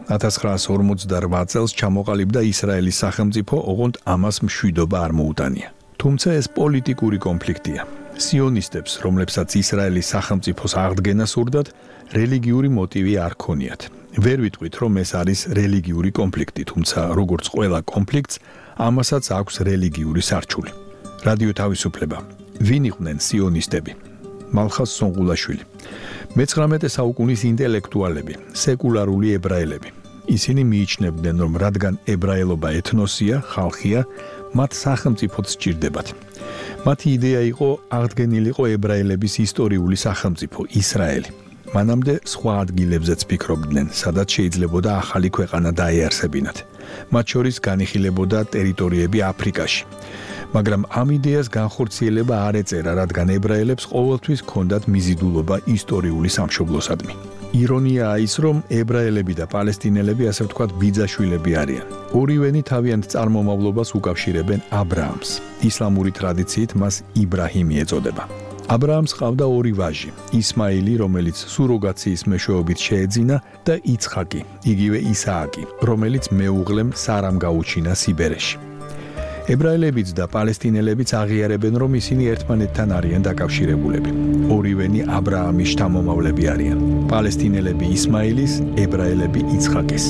ათას ცხრაასი ორმოცდარვა წელს ჩამოყალიბდა ისრაელის სახელმწიფო, ოღონდ ამას მშვიდობა არ მოუტანია. თუმცა ეს პოლიტიკური კონფლიქტია. სიონისტებს, რომლებსაც ისრაელის სახელმწიფოს აღდგენა სურდათ, რელიგიური მოტივი არ ქონიათ. ვერ ვიტყვით, რომ ეს არის რელიგიური კონფლიქტი, თუმცა როგორც ყველა კონფლიქტს, ამასაც აქვს რელიგიური სარჩული. რადიო თავისუფლება. ვინ იყვნენ სიონისტები? მალხაზ სონღულაშვილი. მეცხრამეტე საუკუნის ინტელექტუალები, სეკულარული ებრაელები. ისინი მიიჩნევდნენ, რომ რადგან ებრაელობა ეთნოსია, ხალხია, მათ სახელმწიფოც სჭირდებათ. მათი იდეა იყო აღდგენილიყო ებრაელების ისტორიული სახელმწიფო, ისრაელი. მანამდე სხვა ადგილებზეც ფიქრობდნენ, სადაც შეიძლებოდა ახალი ქვეყანა დაეარსებინათ. მათ შორის განიხილებოდა ტერიტორიები აფრიკაში. მაგრამ ამ იდეას განხორციელება არ ეწერა, რადგან ებრაელებს ყოველთვის ჰქონდათ მიზიდულობა ისტორიული სამშობლოსადმი. ირონიაა ის, რომ ებრაელები და პალესტინელები, ასე ვთქვათ, ბიძაშვილები არიან. ორივენი თავიანთ წარმომავლობას უკავშირებენ აბრაამს. ისლამური ტრადიციით მას იბრაჰიმი ეწოდება. აბრაამს ჰყავდა ორი ვაჟი, ისმაილი, რომელიც სუროგაციის მეშვეობით შეეძინა და იცხაკი, იგივე ისააკი, რომელიც მეუღლემ სარამ გაუჩინა სიბერეში. ებრაელებიც და პალესტინელებიც აღიარებენ, რომ ისინი ერთმანეთთან არიან დაკავშირებულები. ორივენი აბრაამის შთამომავლები არიან. პალესტინელები ისმაილის, ებრაელები იცხაკის.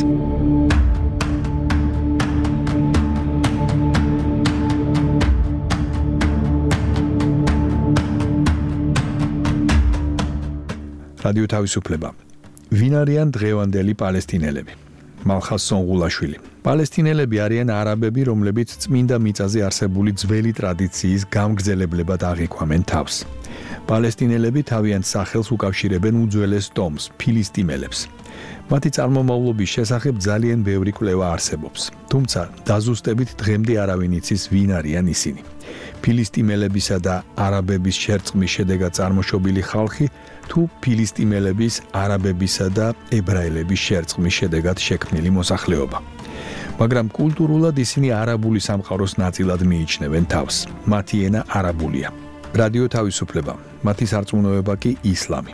რადიო თავისუფლება. ვინ არიან დღევანდელი პალესტინელები? მალხაზ სონღულაშვილი. პალესტინელები არიან არაბები, რომლებიც წმინდა მიწაზე არსებული ძველი ტრადიციის გამგზელებლებად აღიქვამენ თავს. პალესტინელები თავიანთ სახელს უკავშირებენ უძველეს ტომს, ფილისტიმელებს. მათი წარმომავლობის შესახებ ძალიან ბევრი კვლევა არსებობს. თუმცა დაზუსტებით დღემდე არავინ იცის, ვინ არიან ისინი. ფილისტიმელებისა და არაბების შერწყმის შედეგად წარმოშობილი ხალხი, თუ ფილისტიმელების, არაბებისა და ებრაელების შერწყმის შედეგად შექმნილი მოსახლეობა. მაგრამ კულტურულად ისინი არაბული სამყაროს ნაწილად მიიჩნევენ თავს. მათი ენა არაბულია. რადიო თავისუფლება. მათი სარწმუნოება კი ისლამი.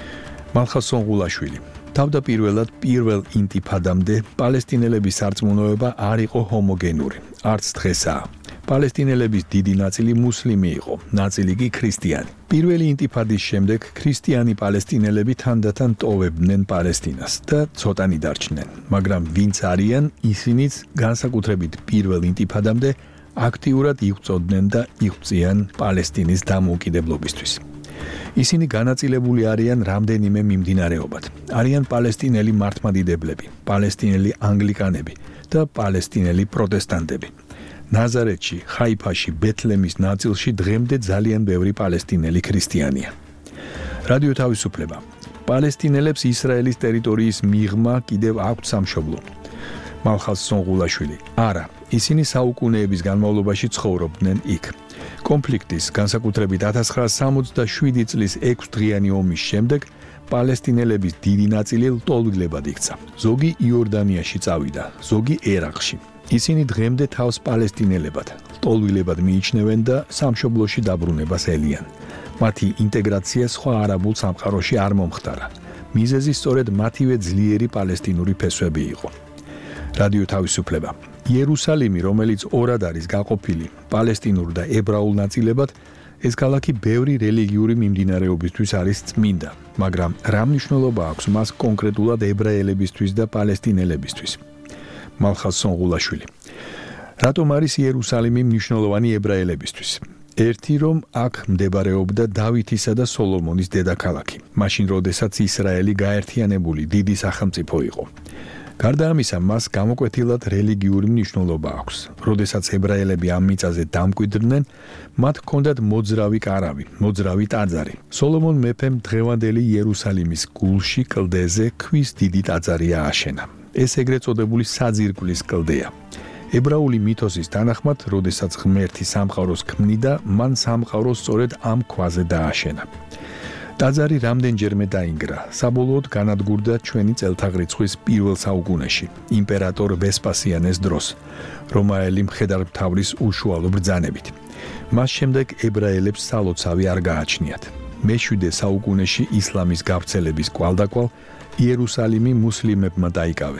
მალხაზ სონღულაშვილი. თავდაპირველად პირველ ინტიფადამდე პალესტინელების სარწმუნოება არ იყო ჰომოგენური, არც დღესაა. პალესტინელების დიდი ნაწილი მუსლიმი იყო, ნაწილი კი ქრისტიანი. პირველი ინტიფადის შემდეგ ქრისტიანი პალესტინელები თანდათან ტოვებდნენ პალესტინას და ცოტანი დარჩნენ, მაგრამ ვინც არიან, ისინიც განსაკუთრებით პირველ ინტიფადამდე აქტიურად იღვწოდნენ და იღვწიან პალესტინის დამოუკიდებლობისთვის. ისინი განაწილებული არიან რამდენიმე მიმდინარეობად. არიან პალესტინელი მართლმადიდებლები, პალესტინელი ანგლიკანები და პალესტინელი პროტესტანტები. ნაზარეთში, ხაიფაში, ბეთლემის ნაწილში დღემდე ძალიან ბევრი პალესტინელი ქრისტიანია. რადიო თავისუფლება. პალესტინელებს ისრაელის ტერიტორიის მიღმა კიდევ აქვთ სამშობლო. მალხაზ სონღულაშვილი. არა, ისინი საუკუნეების განმავლობაში ცხოვრობდნენ იქ. კონფლიქტის, განსაკუთრებით ათას ცხრაასი სამოცდაშვიდი წლის ექვსდღიანი ომის შემდეგ პალესტინელების დიდი ნაწილი ლტოლვილებად იქცა. ზოგი იორდანიაში წავიდა, ზოგი ერაყში. ისინი დღემდე თავს პალესტინელებად, ლტოლვილებად მიიჩნევენ და სამშობლოში დაბრუნებას ელიან. მათი ინტეგრაცია სხვა არაბულ სამყაროში არ მომხდარა. მიზეზი სწორედ მათივე ძლიერი პალესტინური ფესვები იყო. რადიო თავისუფლება. იერუსალიმი, რომელიც ორად არის გაყოფილი პალესტინურ და ებრაულ ნაწილებად, ეს ქალაქი ბევრი რელიგიური მიმდინარეობისთვის არის წმინდა, მაგრამ რა მნიშვნელობა აქვს მას კონკრეტულად ებრაელებისთვის და პალესტინელებისთვის? მალხაზ სონღულაშვილი. რატომ არის იერუსალიმი მნიშვნელოვანი ებრაელებისთვის? ერთი, რომ აქ მდებარეობდა დავითისა და სოლომონის დედაქალაქი, მაშინ როდესაც ისრაელი გაერთიანებული დიდი სახელმწიფო იყო. გარდა ამისა, მას გამოკვეთილად რელიგიური მნიშვნელობა აქვს. როდესაც ებრაელები ამ მიწაზე დამკვიდრდნენ, მათ ჰქონდათ მოძრავი კარავი, მოძრავი ტაძარი. სოლომონ მეფემ დღევანდელი იერუსალიმის გულში კლდეზე ქვის დიდი ტაძარი ააშენა. ეს ეგრეთ წოდებული საძირკვლის კლდეა. ებრაული მითოსის თანახმად, როდესაც ღმერთი სამყაროს ქმნიდა, მან სამყარო სწორედ ამ ქვაზე დააშენა. ტაძარი რამდენჯერმე დაინგრა, საბოლოოდ განადგურდა ჩვენი წელთაღრიცხვის პირველ საუკუნეში, იმპერატორ ვესპასიანეს დროს, რომაელი მხედართმთავრის უშუალო ბრძანებით. მას შემდეგ ებრაელებს სალოცავი არ გააჩნიათ. მეშვიდე საუკუნეში ისლამის გავრცელების კვალდაკვალ იერუსალიმი მუსლიმებმა დაიკავეს.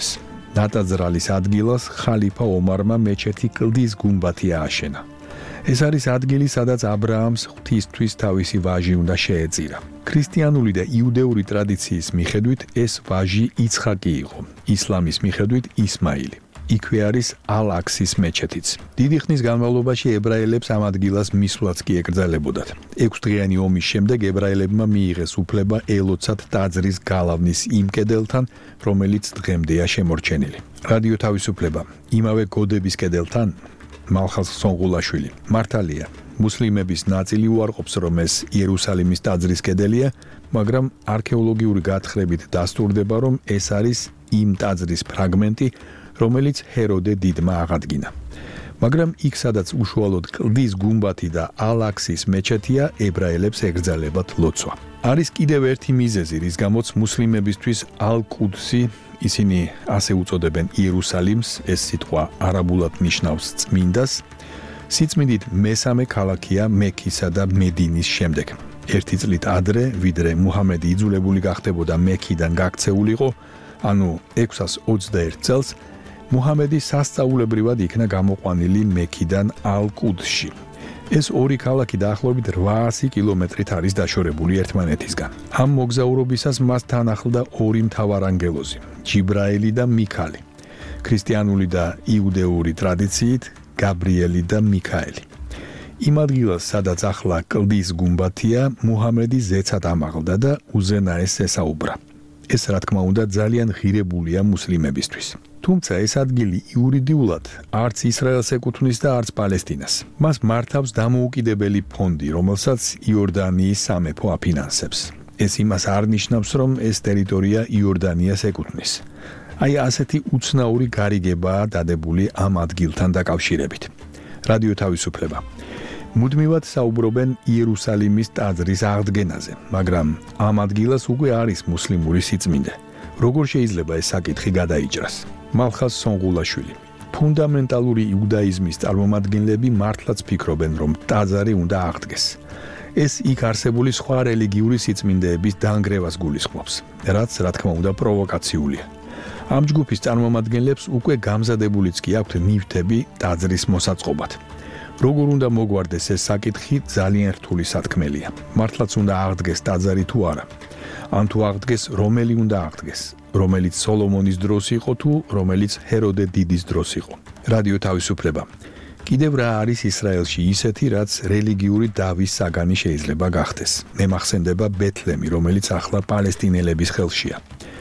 ნატაძრალის ადგილას ხალიფა ომარმა მეჩეთი კლდის გუმბათი ააშენა. ეს არის ადგილი, სადაც აბრაამს ღვთისთვის თავისი ვაჟი უნდა შეეწირა. ქრისტიანული და იუდეური ტრადიციის მიხედვით ეს ვაჟი იცხაკი იყო, ისლამის მიხედვით ისმაილი. იქვე არის ალ-აქსის მეჩეთიც. დიდი ხნის განმავლობაში ებრაელებს ამ ადგილას მისვლაც კი ეკრძალებოდათ. ექვსდღიანი ომის შემდეგ ებრაელებმა მიიღეს უფლება ელოცათ ტაძრის გალავნის იმ კედელთან, რომელიც დღემდეა შემორჩენილი. რადიო თავისუფლება იმავე გოდების კედელთან მალხაზ სონღულაშვილი. მართალია, მუსლიმების ნაწილი უარყოფს, რომ ეს იერუსალიმის ტაძრის კედელია, მაგრამ არქეოლოგიური გათხრებით დასტურდება, რომ ეს არის იმ ტაძრის ფრაგმენტი, რომელიც ჰეროდე დიდმა აღადგინა. მაგრამ იქ, სადაც უშუალოდ კლდის გუმბათი და ალ-აქსის მეჩეთია, ებრაელებს ეკრძალებათ ლოცვა. არის კიდევ ერთი მიზეზი, რის გამოც მუსლიმებისთვის ალ-კუდსი, ისინი ასე უწოდებენ იერუსალიმს, ეს სიტყვა არაბულად ნიშნავს წმინდას, სიწმინდით მესამე ქალაქია მექისა და მედინის შემდეგ. ერთი წლით ადრე, ვიდრე მუჰამედი იძულებული გახდებოდა მექიდან გაქცეულიყო, ანუ ექვსას ოცდაერთ წელს, მუჰამედი სასწაულებრივად იქნა გამოყვანილი მექიდან ალ-კუდსში. ეს ორი ქალაქი დაახლოებით რვაასი კილომეტრით არის დაშორებული ერთმანეთისგან. ამ მოგზაურობისას მას თან ახლდა ორი მთავარანგელოზი, ჯიბრაელი და მიქალი. ქრისტიანული და იუდეური ტრადიციით გაბრიელი და მიქაელი. იმ ადგილას, სადაც ახლა კლდის გუმბათია, მუჰამედი ზეცად ამაღლდა და უზენაეს ესაუბრა. ეს რა თქმა უნდა ძალიან ღირებულია მუსლიმებისთვის. თუმცა ეს ადგილი იურიდიულად არც ისრაელს ეკუთვნის და არც პალესტინას. მას მართავს დამოუკიდებელი ფონდი, რომელსაც იორდანიის სამეფო აფინანსებს. ეს იმას არ ნიშნავს, რომ ეს ტერიტორია იორდანიას ეკუთვნის. აი ასეთი უცნაური გარიგებაა დადებული ამ ადგილთან დაკავშირებით. რადიო თავისუფლება. მუდმივად საუბრობენ იერუსალიმის ტაძრის აღდგენაზე, მაგრამ ამ ადგილას უკვე არის მუსლიმური სიწმინდე. როგორ შეიძლება ეს საკითხი გადაიჭრას? მალხაზ სონღულაშვილი. ფუნდამენტალური იუდაიზმის წარმომადგენლები მართლაც ფიქრობენ, რომ ტაძარი უნდა აღდგეს. ეს იქ არსებული სხვა რელიგიური სიწმინდეების დანგრევას გულისხმობს, რაც რა თქმა უნდა პროვოკაციულია. ამ ჯგუფის წარმომადგენლებს უკვე გამზადებულიც კი აქვთ ნივთები ტაძრის მოსაწყობად. როგორ უნდა მოგვარდეს ეს საკითხი ძალიან რთული სათქმელია. მართლაც უნდა აღდგეს ტაძარი თუ არა? ან თუ აღდგეს, რომელი უნდა აღდგეს? რომელიც სოლომონის დროს იყო თუ რომელიც ჰეროდე დიდის დროს იყო? რადიო თავისუფლება. კიდევ რა არის ისრაელში ისეთი, რაც რელიგიური დავის საგანი შეიძლება გახდეს? მე მახსენდება ბეთლემი, რომელიც ახლა პალესტინელების ხელშია.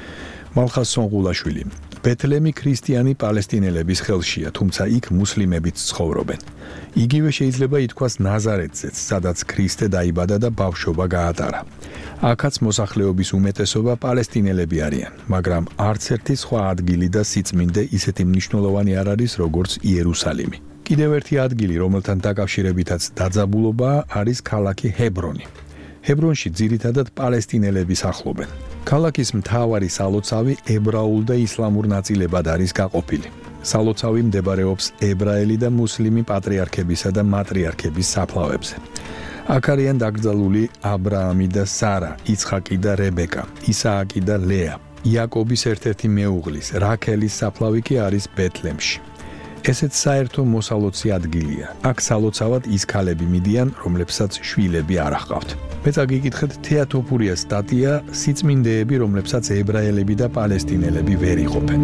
მალხაზ სონღულაშვილი. ბეთლემი ქრისტიანი პალესტინელების ხელშია, თუმცა იქ მუსლიმებიც ცხოვრობენ. იგივე შეიძლება ითქვას ნაზარეთზეც, სადაც ქრისტე დაიბადა და ბავშვობა გაატარა. აქაც მოსახლეობის უმეტესობა პალესტინელები არიან, მაგრამ არც ერთი სხვა ადგილი და სიწმინდე ისეთი მნიშვნელოვანი არ არის, როგორც იერუსალიმი. კიდევ ერთი ადგილი, რომელთან დაკავშირებითაც დაძაბულობაა, არის ქალაქი ჰებრონი. ჰებრონში ძირითადად პალესტინელები სახლობენ. ქალაქის მთავარი სალოცავი ებრაულ და ისლამურ ნაწილებად არის გაყოფილი. სალოცავი მდებარეობს ებრაელი და მუსლიმი პატრიარქებისა და მატრიარქების საფლავებზე. აქ არიან დაკრძალული აბრაამი და სარა, იცხაკი და რებეკა, ისააკი და ლეა. იაკობის ერთ-ერთი მეუღლის, რაქელის საფლავი კი არის ბეთლემში. ესეც საერთო მოსალოცი ადგილია. აქ სალოცავად ის ქალები მიდიან, რომლებსაც შვილები არ აჰყავთ. მე წაგიკითხეთ თეატოფურიას სტატია სიწმინდეები, რომლებსაც ებრაელები და პალესტინელები ვერ იყოფენ.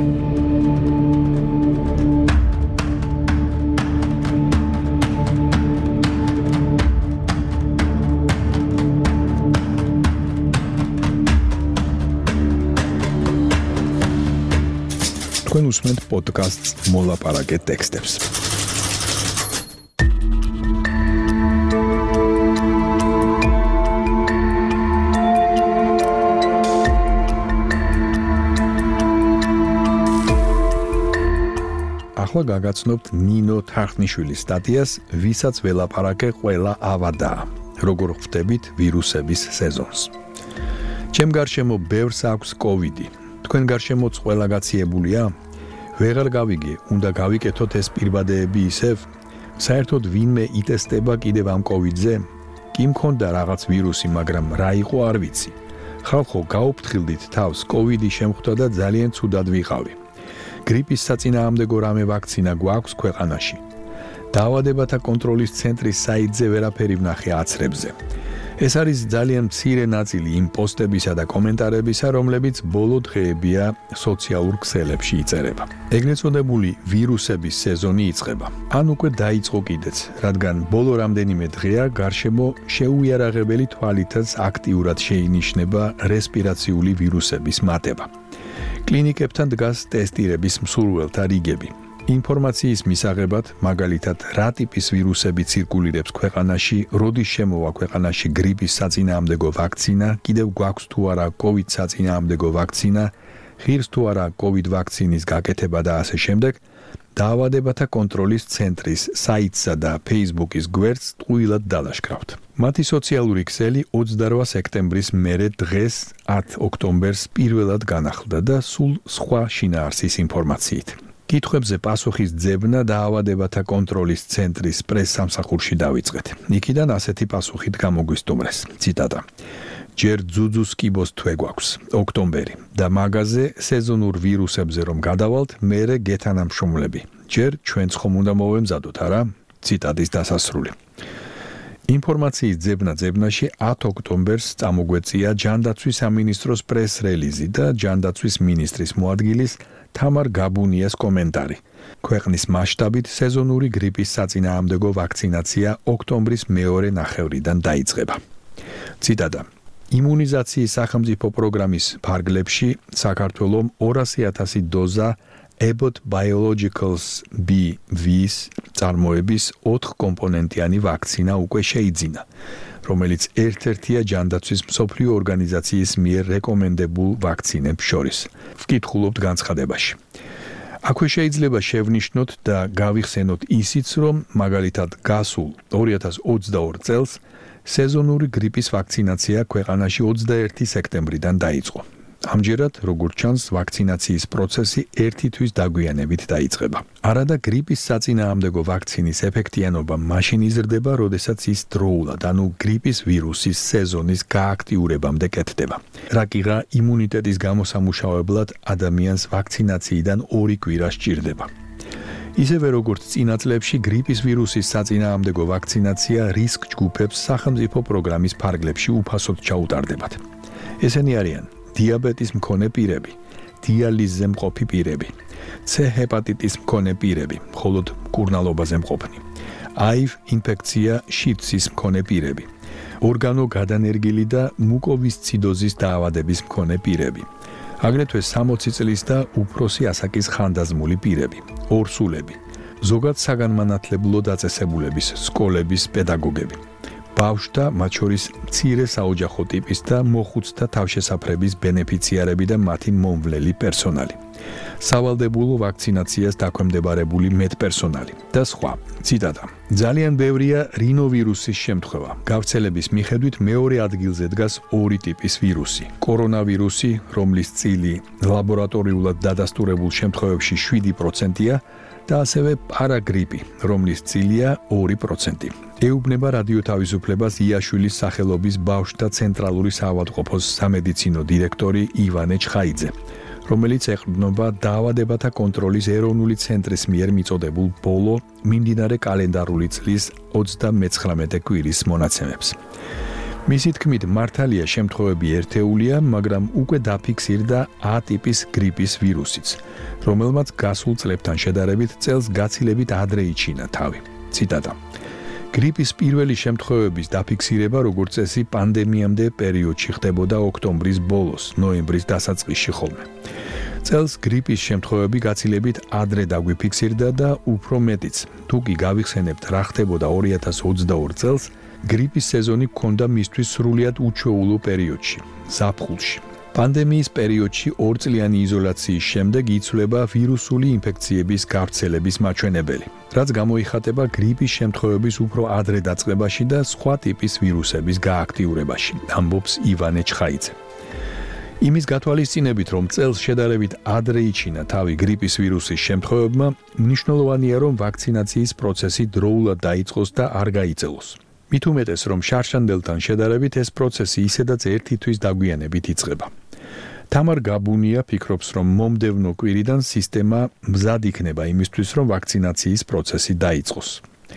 თქვენ უსმენთ პოდკასტს მოლაპარაკე ტექსტებს. ახლა გაგაცნობთ ნინო თარხნიშვილის სტატიას, ვისაც ველაპარაკე ყველა ავადა. როგორ ხვდებით ვირუსების სეზონს. ჩემ გარშემო ბევრს აქვს კოვიდი. თქვენ გარშემოც ყველა გაციებულია? ვეღარ გავიგე, უნდა გავიკეთოთ ეს პირბადეები ისევ? საერთოდ ვინმე იტესტება კიდევ ამ კოვიდზე? კი მქონდა რაღაც ვირუსი, მაგრამ რა იყო არ ვიცი. ხალხო, გაუფრთხილდით თავს, კოვიდი შემხვდა და ძალიან ცუდად ვიყავი. გრიპის საწინააღმდეგო რამე ვაქცინა გვაქვს ქვეყანაში. დაავადებათა კონტროლის ცენტრის საიტზე ვერაფერი ვნახე აცრებზე. ეს არის ძალიან მცირე ნაწილი იმ პოსტებისა და კომენტარებისა, რომლებიც ბოლო დღეებია სოციალურ ქსელებში იწერება. ეგრეთ წოდებული ვირუსების სეზონი იწყება. ან უკვე დაიწყო კიდეც, რადგან ბოლო რამდენიმე დღეა გარშემო შეუიარაღებელი თვალითაც აქტიურად შეინიშნება რესპირაციული ვირუსების მატება. კლინიკებთან დგას ტესტირების მსურველთა რიგები. ინფორმაციის მისაღებად, მაგალითად, რა ტიპის ვირუსები ცირკულირებს ქვეყანაში, როდის შემოვა ქვეყანაში გრიპის საწინააღმდეგო ვაქცინა, კიდევ გვაქვს თუ არა COVID საწინააღმდეგო ვაქცინა, ღირს თუ არა COVID ვაქცინის გაკეთება და ასე შემდეგ, დაავადებათა კონტროლის ცენტრის საიტსა და Facebook-ის გვერდს ტყუილად დალაშქრავთ. მათი სოციალური ქსელი ოცდაოთხ სექტემბრის მერე დღეს ათ ოქტომბერს პირველად განახლდა და სულ სხვა შინაარსის ინფორმაციით. კითხვებზე პასუხის ძებნა დაავადებათა კონტროლის ცენტრის პრეს-სამსახურში დავიწყეთ. იქიდან ასეთი პასუხით გამოგვისტუმრეს. ციტატა. ჯერ ძუძუს კიბოს თვე გვაქვს, ოქტომბერი და მაგაზე სეზონურ ვირუსებზე რომ გადავალთ, მერე გეთანამშრომლები. ჯერ ჩვენც ხომ უნდა მოვემზადოთ, არა? ციტატის დასასრული. ინფორმაციის ძებნა ძებნაში ათ ოქტომბერს წამოგვეწია ჯანდაცვის სამინისტროს პრეს-რელიზი და ჯანდაცვის მინისტრის მოადგილის თამარ გაბუნიას კომენტარი. ქვეყნის მასშტაბით სეზონური გრიპის საწინააღმდეგო ვაქცინაცია ოქტომბრის მეორე ნახევრიდან დაიწყება. ციტატა. იმუნიზაციის სახელმწიფო პროგრამის ფარგლებში საქართველომ ორასი ათასი დოზა Abbott Biologicals B V-ის წარმოების ოთხ კომპონენტიანი ვაქცინა უკვე შეიძინა, რომელიც ერთ-ერთია ჯანდაცვის მსოფლიო ორგანიზაციის მიერ რეკომენდებულ ვაქცინებს შორის. ვკითხულობთ განცხადებაში. აქვე შეიძლება შევნიშნოთ და გავიხსენოთ ისიც, რომ მაგალითად გასულ ორი ათას ოცდაორ წელს სეზონური გრიპის ვაქცინაცია ქვეყანაში ოცდაერთი სექტემბრიდან დაიწყო. ამჯერად, როგორც ჩანს, ვაქცინაციის პროცესი ერთი თვის დაგვიანებით დაიწყება. არადა გრიპის საწინააღმდეგო ვაქცინის ეფექტიანობა მაშინ იზრდება, როდესაც ის დროულად, ანუ გრიპის ვირუსის სეზონის გააქტიურებამდე კეთდება. რაკიღა იმუნიტეტის გამოსამუშავებლად ადამიანს ვაქცინაციიდან ორი კვირა სჭირდება. ისევე როგორც წინა წლებში გრიპის ვირუსის საწინააღმდეგო ვაქცინაცია რისკ ჯგუფებს სახელმწიფო პროგრამის ფარგლებში უფასოდ ჩაუტარდებათ. ესენი არიან დიაბეტის მქონე პირები, დიალიზზე მყოფი პირები, C ჰეპატიტის მქონე პირები, მხოლოდ მკურნალობაზე მყოფნი, აივ ინფექცია შიდსის მქონე პირები, ორგანო გადანერგილი და მუკოვისციდოზის დაავადების მქონე პირები, აგრეთვე სამოცი წლის და უფროსი ასაკის ხანდაზმული პირები, ორსულები, ზოგად საგანმანათლებლო დაწესებულების, სკოლების პედაგოგები. ბავშვთა, მათ შორის მცირე საოჯახო ტიპის და მოხუცთა თავშესაფრების ბენეფიციარები და მათი მომვლელი პერსონალი. სავალდებულო ვაქცინაციას დაქვემდებარებული მედპერსონალი და სხვა. ციტატა. ძალიან ბევრია რინოვირუსის შემთხვევა. გავრცელების მიხედვით მეორე ადგილზე დგას ორი ტიპის ვირუსი. კორონავირუსი, რომლის წილი ლაბორატორიულად დადასტურებულ შემთხვევებში შვიდი პროცენტია და ასევე პარაგრიპი, რომლის წილია ორი პროცენტი. ეუბნება რადიო თავისუფლებას იაშვილის სახელობის ბავშვთა ცენტრალური საავადმყოფოს სამედიცინო დირექტორი ივანე ჩხაიძე, რომელიც ეყრდნობა დაავადებათა კონტროლის ეროვნული ცენტრის მიერ მიწოდებულ ბოლო მიმდინარე კალენდარული წლის ოცდამეცხრამეტე კვირის მონაცემებს. მისი თქმით, მართალია შემთხვევები ერთეულია, მაგრამ უკვე დაფიქსირდა A ტიპის გრიპის ვირუსიც, რომელმაც გასულ წლებთან შედარებით წელს გაცილებით ადრე იჩინა თავი. ციტატა. გრიპის პირველი შემთხვევების დაფიქსირება როგორც წესი პანდემიამდე პერიოდში ხდებოდა ოქტომბრის ბოლოს, ნოემბრის დასაწყისში ხოლმე. წელს გრიპის შემთხვევები გაცილებით ადრე დაგვიფიქსირდა და უფრო მეტიც, თუ კი გავიხსენებთ რა ხდებოდა ორი ათას ოცდაორ წელს, გრიპის სეზონი ჰქონდა მისთვის სრულიად უჩვეულო პერიოდში, ზაფხულში. პანდემიის პერიოდში ორწლიანი იზოლაციის შემდეგ იცვლება ვირუსული ინფექციების გავრცელების მაჩვენებელი, რაც გამოიხატება გრიპის შემთხვევების უფრო ადრე დაწყებაში და სხვა ტიპის ვირუსების გააქტიურებაში, ამბობს ივანე ჩხაიძე. იმის გათვალისწინებით, რომ წელს შედარებით ადრე იჩინა თავი გრიპის ვირუსის შემთხვევებმა, მნიშვნელოვანია, რომ ვაქცინაციის პროცესი დროულად დაიწყოს და არ გაიწელოს. მით უმეტეს, რომ შარშანდელთან შედარებით ეს პროცესი ისედაც ერთი თვის დაგვიანებით იწყება. თამარ გაბუნია ფიქრობს, რომ მომდევნო კვირიდან სისტემა მზად იქნება იმისთვის, რომ ვაქცინაციის პროცესი დაიწყოს.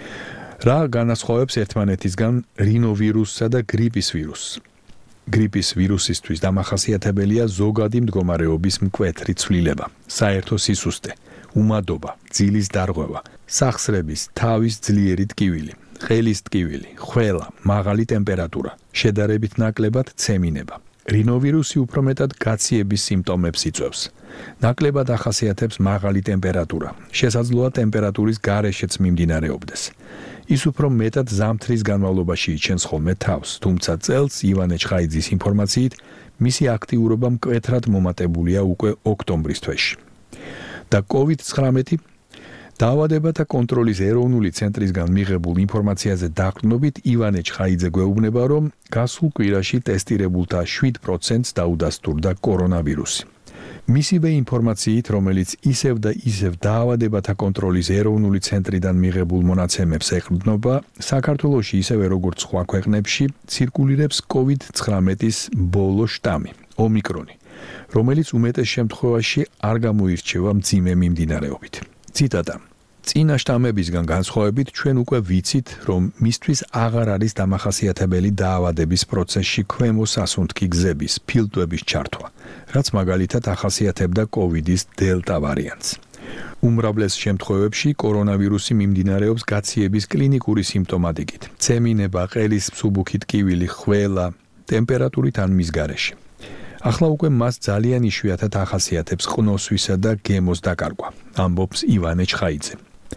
რა განასხვავებს ერთმანეთისგან რინოვირუსსა და გრიპის ვირუსს? გრიპის ვირუსისთვის დამახასიათებელია ზოგადი მდგომარეობის მკვეთრი ცვლილება, საერთო სისუსტე, უმადობა, ძილის დარღვევა, სახსრების თავის ძლიერი ტკივილი, ხელის ტკივილი, ხველა, მაღალი ტემპერატურა, შედარებით ნაკლებად ცემინება. რინოვირუსი უფრო მეტად გაციების სიმპტომებს იწვევს. ნაკლებად ახასიათებს მაღალი ტემპერატურა, შესაძლოა ტემპერატურის გარეშეც მიმდინარეობდეს. ის უფრო მეტად ზამთრის განმავლობაში იჩენს ხოლმე თავს, თუმცა წელს ივანე ჩხაიძის ინფორმაციით, მისი აქტიურობა მკვეთრად მომატებულია უკვე ოქტომბრის თვეში. და კოვიდ ცხრამეტი დაავადებათა კონტროლის ეროვნული ცენტრისგან მიღებულ ინფორმაციაზე დაყრდნობით ივანე ჩხაიძე გვეუბნება, რომ გასულ კვირაში ტესტირებულთა შვიდ პროცენტს დაუდასტურდა კორონავირუსი. მისივე ინფორმაციით, რომელიც ისევ და ისევ დაავადებათა კონტროლის ეროვნული ცენტრიდან მიღებულ მონაცემებს ეყრდნობა, საქართველოში ისევე როგორც სხვა ქვეყნებში ცირკულირებს კოვიდ ცხრამეტის ბოლო შტამი, ომიკრონი, რომელიც უმეტეს შემთხვევაში არ გამოირჩევა მძიმე მიმდინარეობით. ციტატა: წინა შტამებისგან განსხვავებით ჩვენ უკვე ვიცით, რომ მისთვის აღარ არის დამახასიათებელი დაავადების პროცესში ქვემო სასუნთქი გზების, ფილტვების ჩართვა, რაც მაგალითად ახასიათებდა კოვიდის დელტა ვარიანტს. უმრავლეს შემთხვევებში კორონავირუსი მიმდინარეობს გაციების კლინიკური სიმპტომატიკით, ცემინება, ყელის მსუბუქი ტკივილი, ხველა, ტემპერატურით ან მის გარეშე. ახლა უკვე მას ძალიან იშვიათად ახასიათებს ყნოსვისა და გემოს დაკარგვა, ამბობს ივანე ჩხაიძე.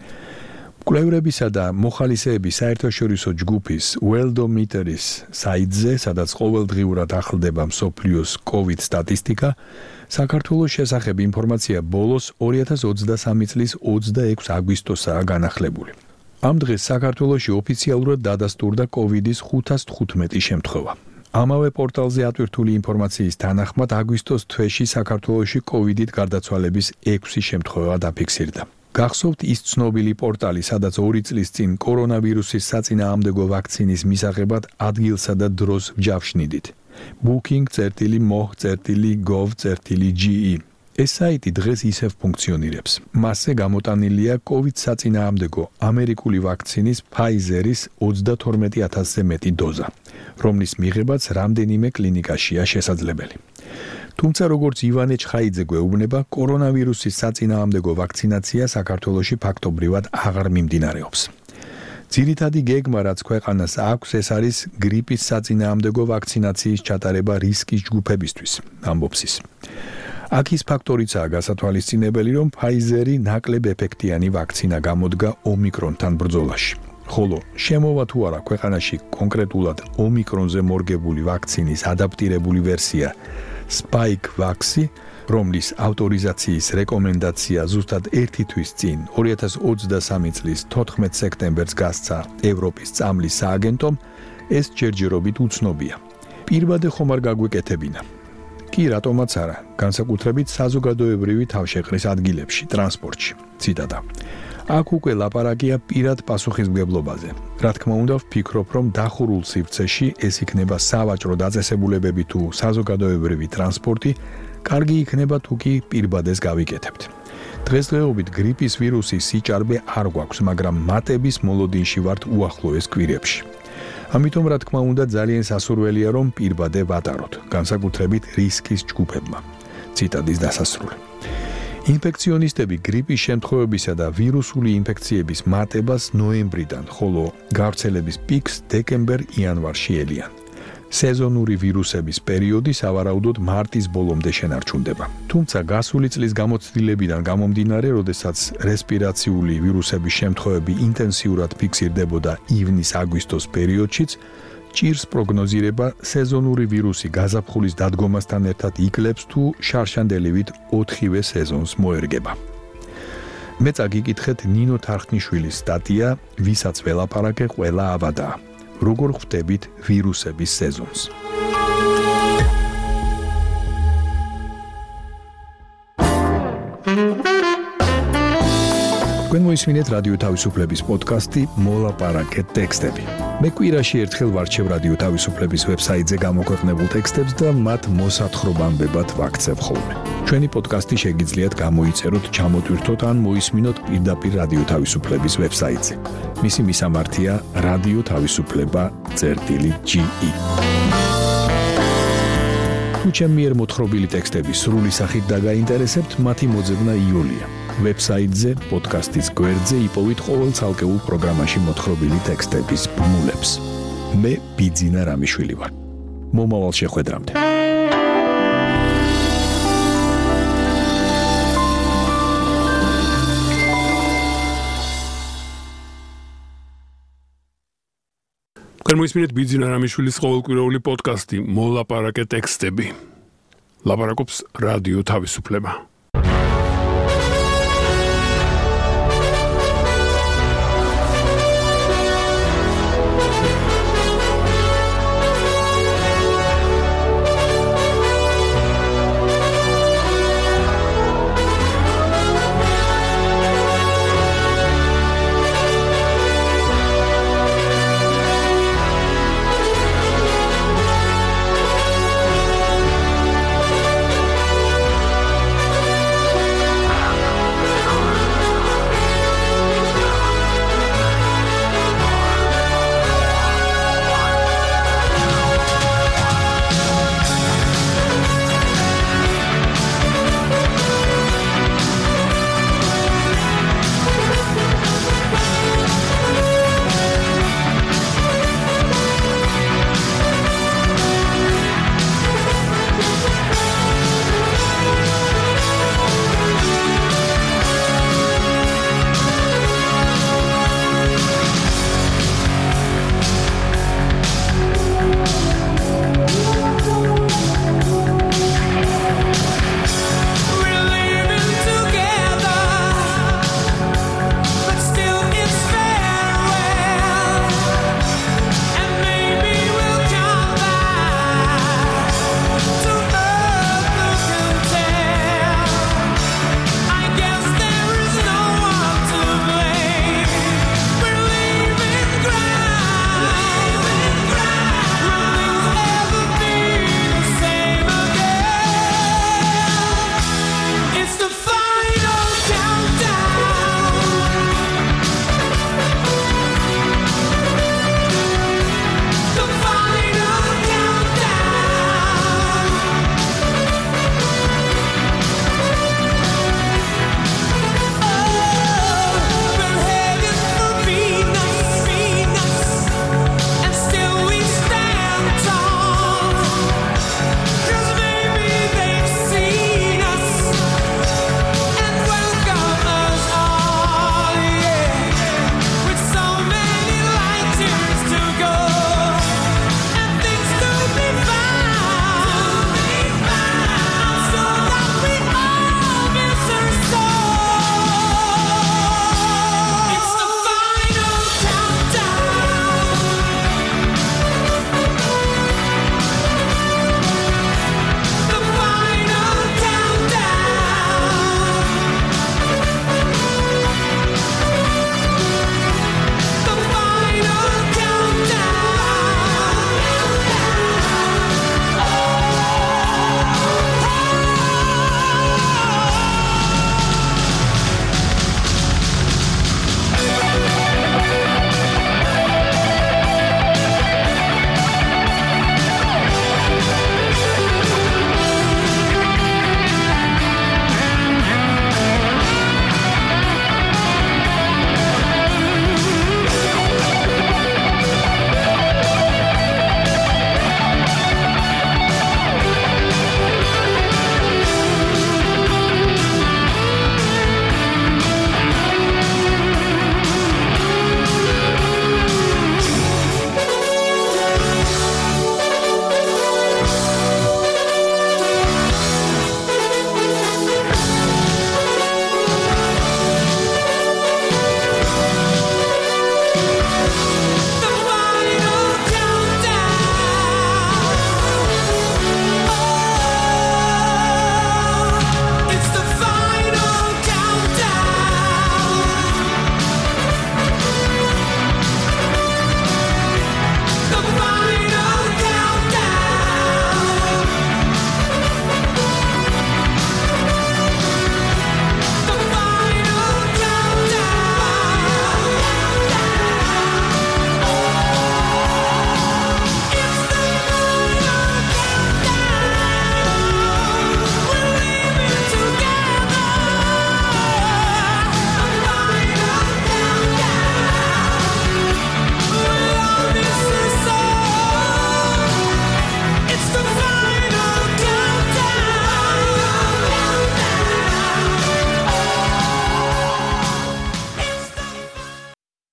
კვლევრებისა და მოხალისეების საერთაშორისო ჯგუფის Worldometer-ის საიტზე, სადაც ყოველდღიურად ახლდება მსოფლიოს კოვიდ სტატისტიკა, საქართველოს შესახებ ინფორმაცია ბოლოს ორი ათას ოცდასამი წლის ოცდაექვსი აგვისტოსაა განახლებული. ამ დღეს საქართველოში ოფიციალურად დადასტურდა კოვიდის ხუთას თხუთმეტი შემთხვევა. ამავე პორტალზე ატვირთული ინფორმაციის თანახმად აგვისტოს თვეში საქართველოში კოვიდით გარდაცვალების ექვსი შემთხვევა დაფიქსირდა. გახსოვთ ის ცნობილი პორტალი, სადაც ორი წლის წინ კორონავირუსის საწინააღმდეგო ვაქცინის მისაღებად ადგილსა და დროს ვჯავშნიდით. booking წერტილი moh წერტილი gov წერტილი ge. ეს საიტი დღეს ისევ ფუნქციონირებს. მასზე გამოტანილია კოვიდ საწინააღმდეგო ამერიკული ვაქცინის Pfizer-ის ოცდათორმეტი ათასზე მეტი დოზა, რომლის მიღებაც რამდენიმე კლინიკაშია შესაძლებელი. თუმცა როგორც ივანე ჩხაიძე გვეუბნება, კორონავირუსის საწინააღმდეგო ვაქცინაცია საქართველოში ფაქტობრივად აღარ მიმდინარეობს. ძირითადი გეგმა, რაც ქვეყანას აქვს, ეს არის გრიპის საწინააღმდეგო ვაქცინაციის ჩატარება რისკის ჯგუფებისთვის, ამბობს ის. აქ ის ფაქტორიცაა გასათვალისწინებელი, რომ Pfizer-ი ნაკლებ ეფექტიანი ვაქცინა გამოდგა ომიკრონთან ბრძოლაში. ხოლო შემოვა თუ არა ქვეყანაში კონკრეტულად ომიკრონზე მორგებული ვაქცინის ადაპტირებული ვერსია Spikevax-ი, რომლის ავტორიზაციის რეკომენდაცია ზუსტად ერთი თვის წინ ორი ათას ოცდასამი წლის თოთხმეტ სექტემბერს გასცა ევროპის წამლის სააგენტომ, ეს ჯერჯერობით უცნობია. პირბადე ხომ არ გაგვეკეთებინა? კი, რატომაც არა, განსაკუთრებით საზოგადოებრივი თავშეყრის ადგილებში, ტრანსპორტში. ციტატა: აქ უკვე ლაპარაკია პირად პასუხისმგებლობაზე. რა თქმა უნდა, ვფიქრობ, რომ დახურულ სივრცეში ეს იქნება სავაჭრო დაწესებულებები თუ საზოგადოებრივი ტრანსპორტი, კარგი იქნება თუ კი პირბადეს გავიკეთებთ. დღესდღეობით გრიპის ვირუსის სიჭარბე არ გვაქვს, მაგრამ მატების მოლოდინში ვართ უახლოეს კვირებში. ამიტომ რა თქმა უნდა ძალიან სასურველია რომ პირბადე ვატაროთ, განსაკუთრებით რისკის ჯგუფებმა. ციტატის დასასრული. ინფექციონისტები გრიპის შემთხვევებისა და ვირუსული ინფექციების მატებას ნოემბრიდან, ხოლო გავრცელების პიკს დეკემბერ-იანვარში ელიან. სეზონური ვირუსების პერიოდი სავარაუდოდ მარტის ბოლომდე შენარჩუნდება. თუმცა გასული წლის გამოცდილებიდან გამომდინარე, როდესაც რესპირაციული ვირუსების შემთხვევები ინტენსიურად ფიქსირდებოდა ივნის-აგვისტოს პერიოდშიც, ჭირს პროგნოზირება სეზონური ვირუსი გაზაფხულის დადგომასთან ერთად იკლებს თუ შარშანდელივით ოთხივე სეზონს მოერგება. მეცა გიკითხეთ ნინო თარხნიშვილის სტატია, ვისაც ველაპარაკე ყველა ავადაა. როგორ ხვდებით ვირუსების სეზონს? თქვენ მოისმინეთ რადიო თავისუფლების პოდკასტი მოლაპარაკე ტექსტები. მე კვირაში ერთხელ ვარჩევ რადიო თავისუფლების ვებსაიტზე გამოქვეყნებულ ტექსტებს და მათ მოსათხრობამდებად ვაქცევ ხოლმე. ჩვენი პოდკასტი შეგიძლიათ გამოიწეროთ, ჩამოტვირთოთ ან მოისმინოთ პირდაპირ რადიო თავისუფლების ვებსაიტზე. მისი მისამართია რადიო თავისუფლება წერტილი ჯი ი. თუ ჩემი მიერ მოთხრობილი ტექსტები სრული სახით დაგაინტერესებთ, მათი მოძებნა იოლია. ვებსაიტზე, პოდკასტის გვერდზე იპოვით ყოველ ცალკეულ პროგრამაში მოთხრობილი ტექსტების ბმულებს. მე ბიძინა რამიშვილი ვარ. მომავალ შეხვედრამდე. თქვენ მოისმინეთ ბიძინა რამიშვილის ყოველკვირეული პოდკასტი მოლაპარაკე ტექსტები. ლაპარაკობს რადიო თავისუფლება.